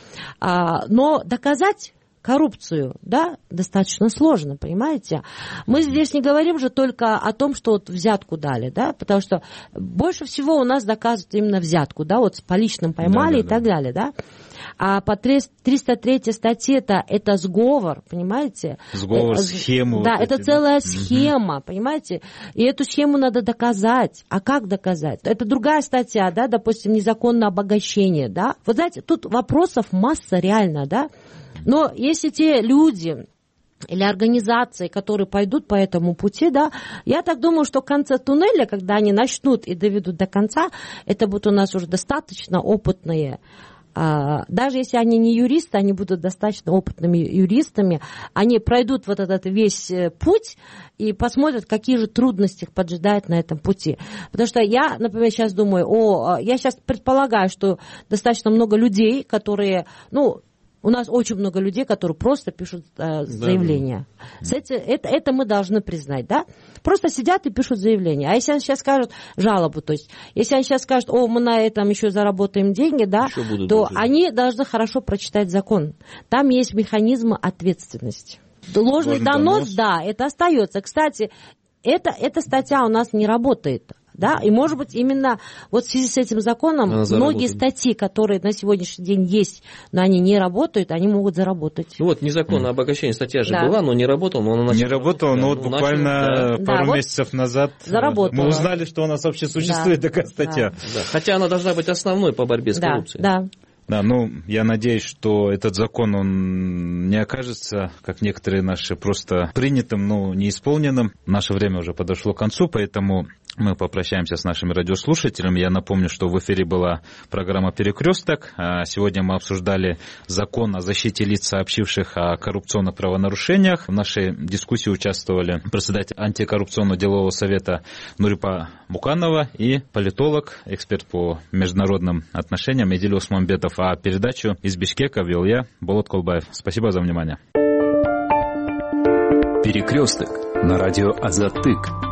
[SPEAKER 23] но доказать коррупцию, достаточно сложно, понимаете? Мы здесь не говорим же только о том, что взятку дали, потому что больше всего у нас доказывают именно взятку, с поличным поймали и так далее, А по 303 статье это сговор, понимаете?
[SPEAKER 22] Сговор, схему.
[SPEAKER 23] Это целая схема, понимаете? И эту схему надо доказать. А как доказать? Это другая статья, допустим, незаконное обогащение, знаете, тут вопросов масса реально, Но если те люди или организации, которые пойдут по этому пути, я так думаю, что в конце туннеля, когда они начнут и доведут до конца, это будут у нас уже достаточно опытные даже если они не юристы, они будут достаточно опытными юристами, они пройдут вот этот весь путь и посмотрят, какие же трудности их поджидают на этом пути. Потому что я, например, сейчас думаю, я сейчас предполагаю, что достаточно много людей, которые, у нас очень много людей, которые просто пишут заявления. Да. Это мы должны признать, да? Просто сидят и пишут заявления. А если они сейчас скажут жалобу, то есть, если они сейчас скажут, мы на этом еще заработаем деньги, да, то они должны хорошо прочитать закон. Там есть механизмы ответственности. Ложный донос, да, это остается. Кстати, эта статья у нас не работает. Да, и, может быть, именно вот в связи с этим законом многие статьи, которые на сегодняшний день есть, но они не работают, они могут заработать.
[SPEAKER 6] Незаконное обогащение статья же была, но не работала, но она начала.
[SPEAKER 22] Не работала, но буквально пару месяцев назад мы узнали, что у нас вообще существует такая статья.
[SPEAKER 6] Да. Хотя она должна быть основной по борьбе с коррупцией.
[SPEAKER 23] Да.
[SPEAKER 22] Да, я надеюсь, что этот закон, он не окажется, как некоторые наши, просто принятым, но неисполненным. Наше время уже подошло к концу, поэтому мы попрощаемся с нашими радиослушателями. Я напомню, что в эфире была программа «Перекресток». Сегодня мы обсуждали закон о защите лиц, сообщивших о коррупционных правонарушениях. В нашей дискуссии участвовали председатель антикоррупционного делового совета Нурипа Буканова и политолог, эксперт по международным отношениям Эдиль Османбетов. А передачу из Бишкека вел я, Болот Колбаев. Спасибо за внимание.
[SPEAKER 19] «Перекресток» на радио «Азаттык».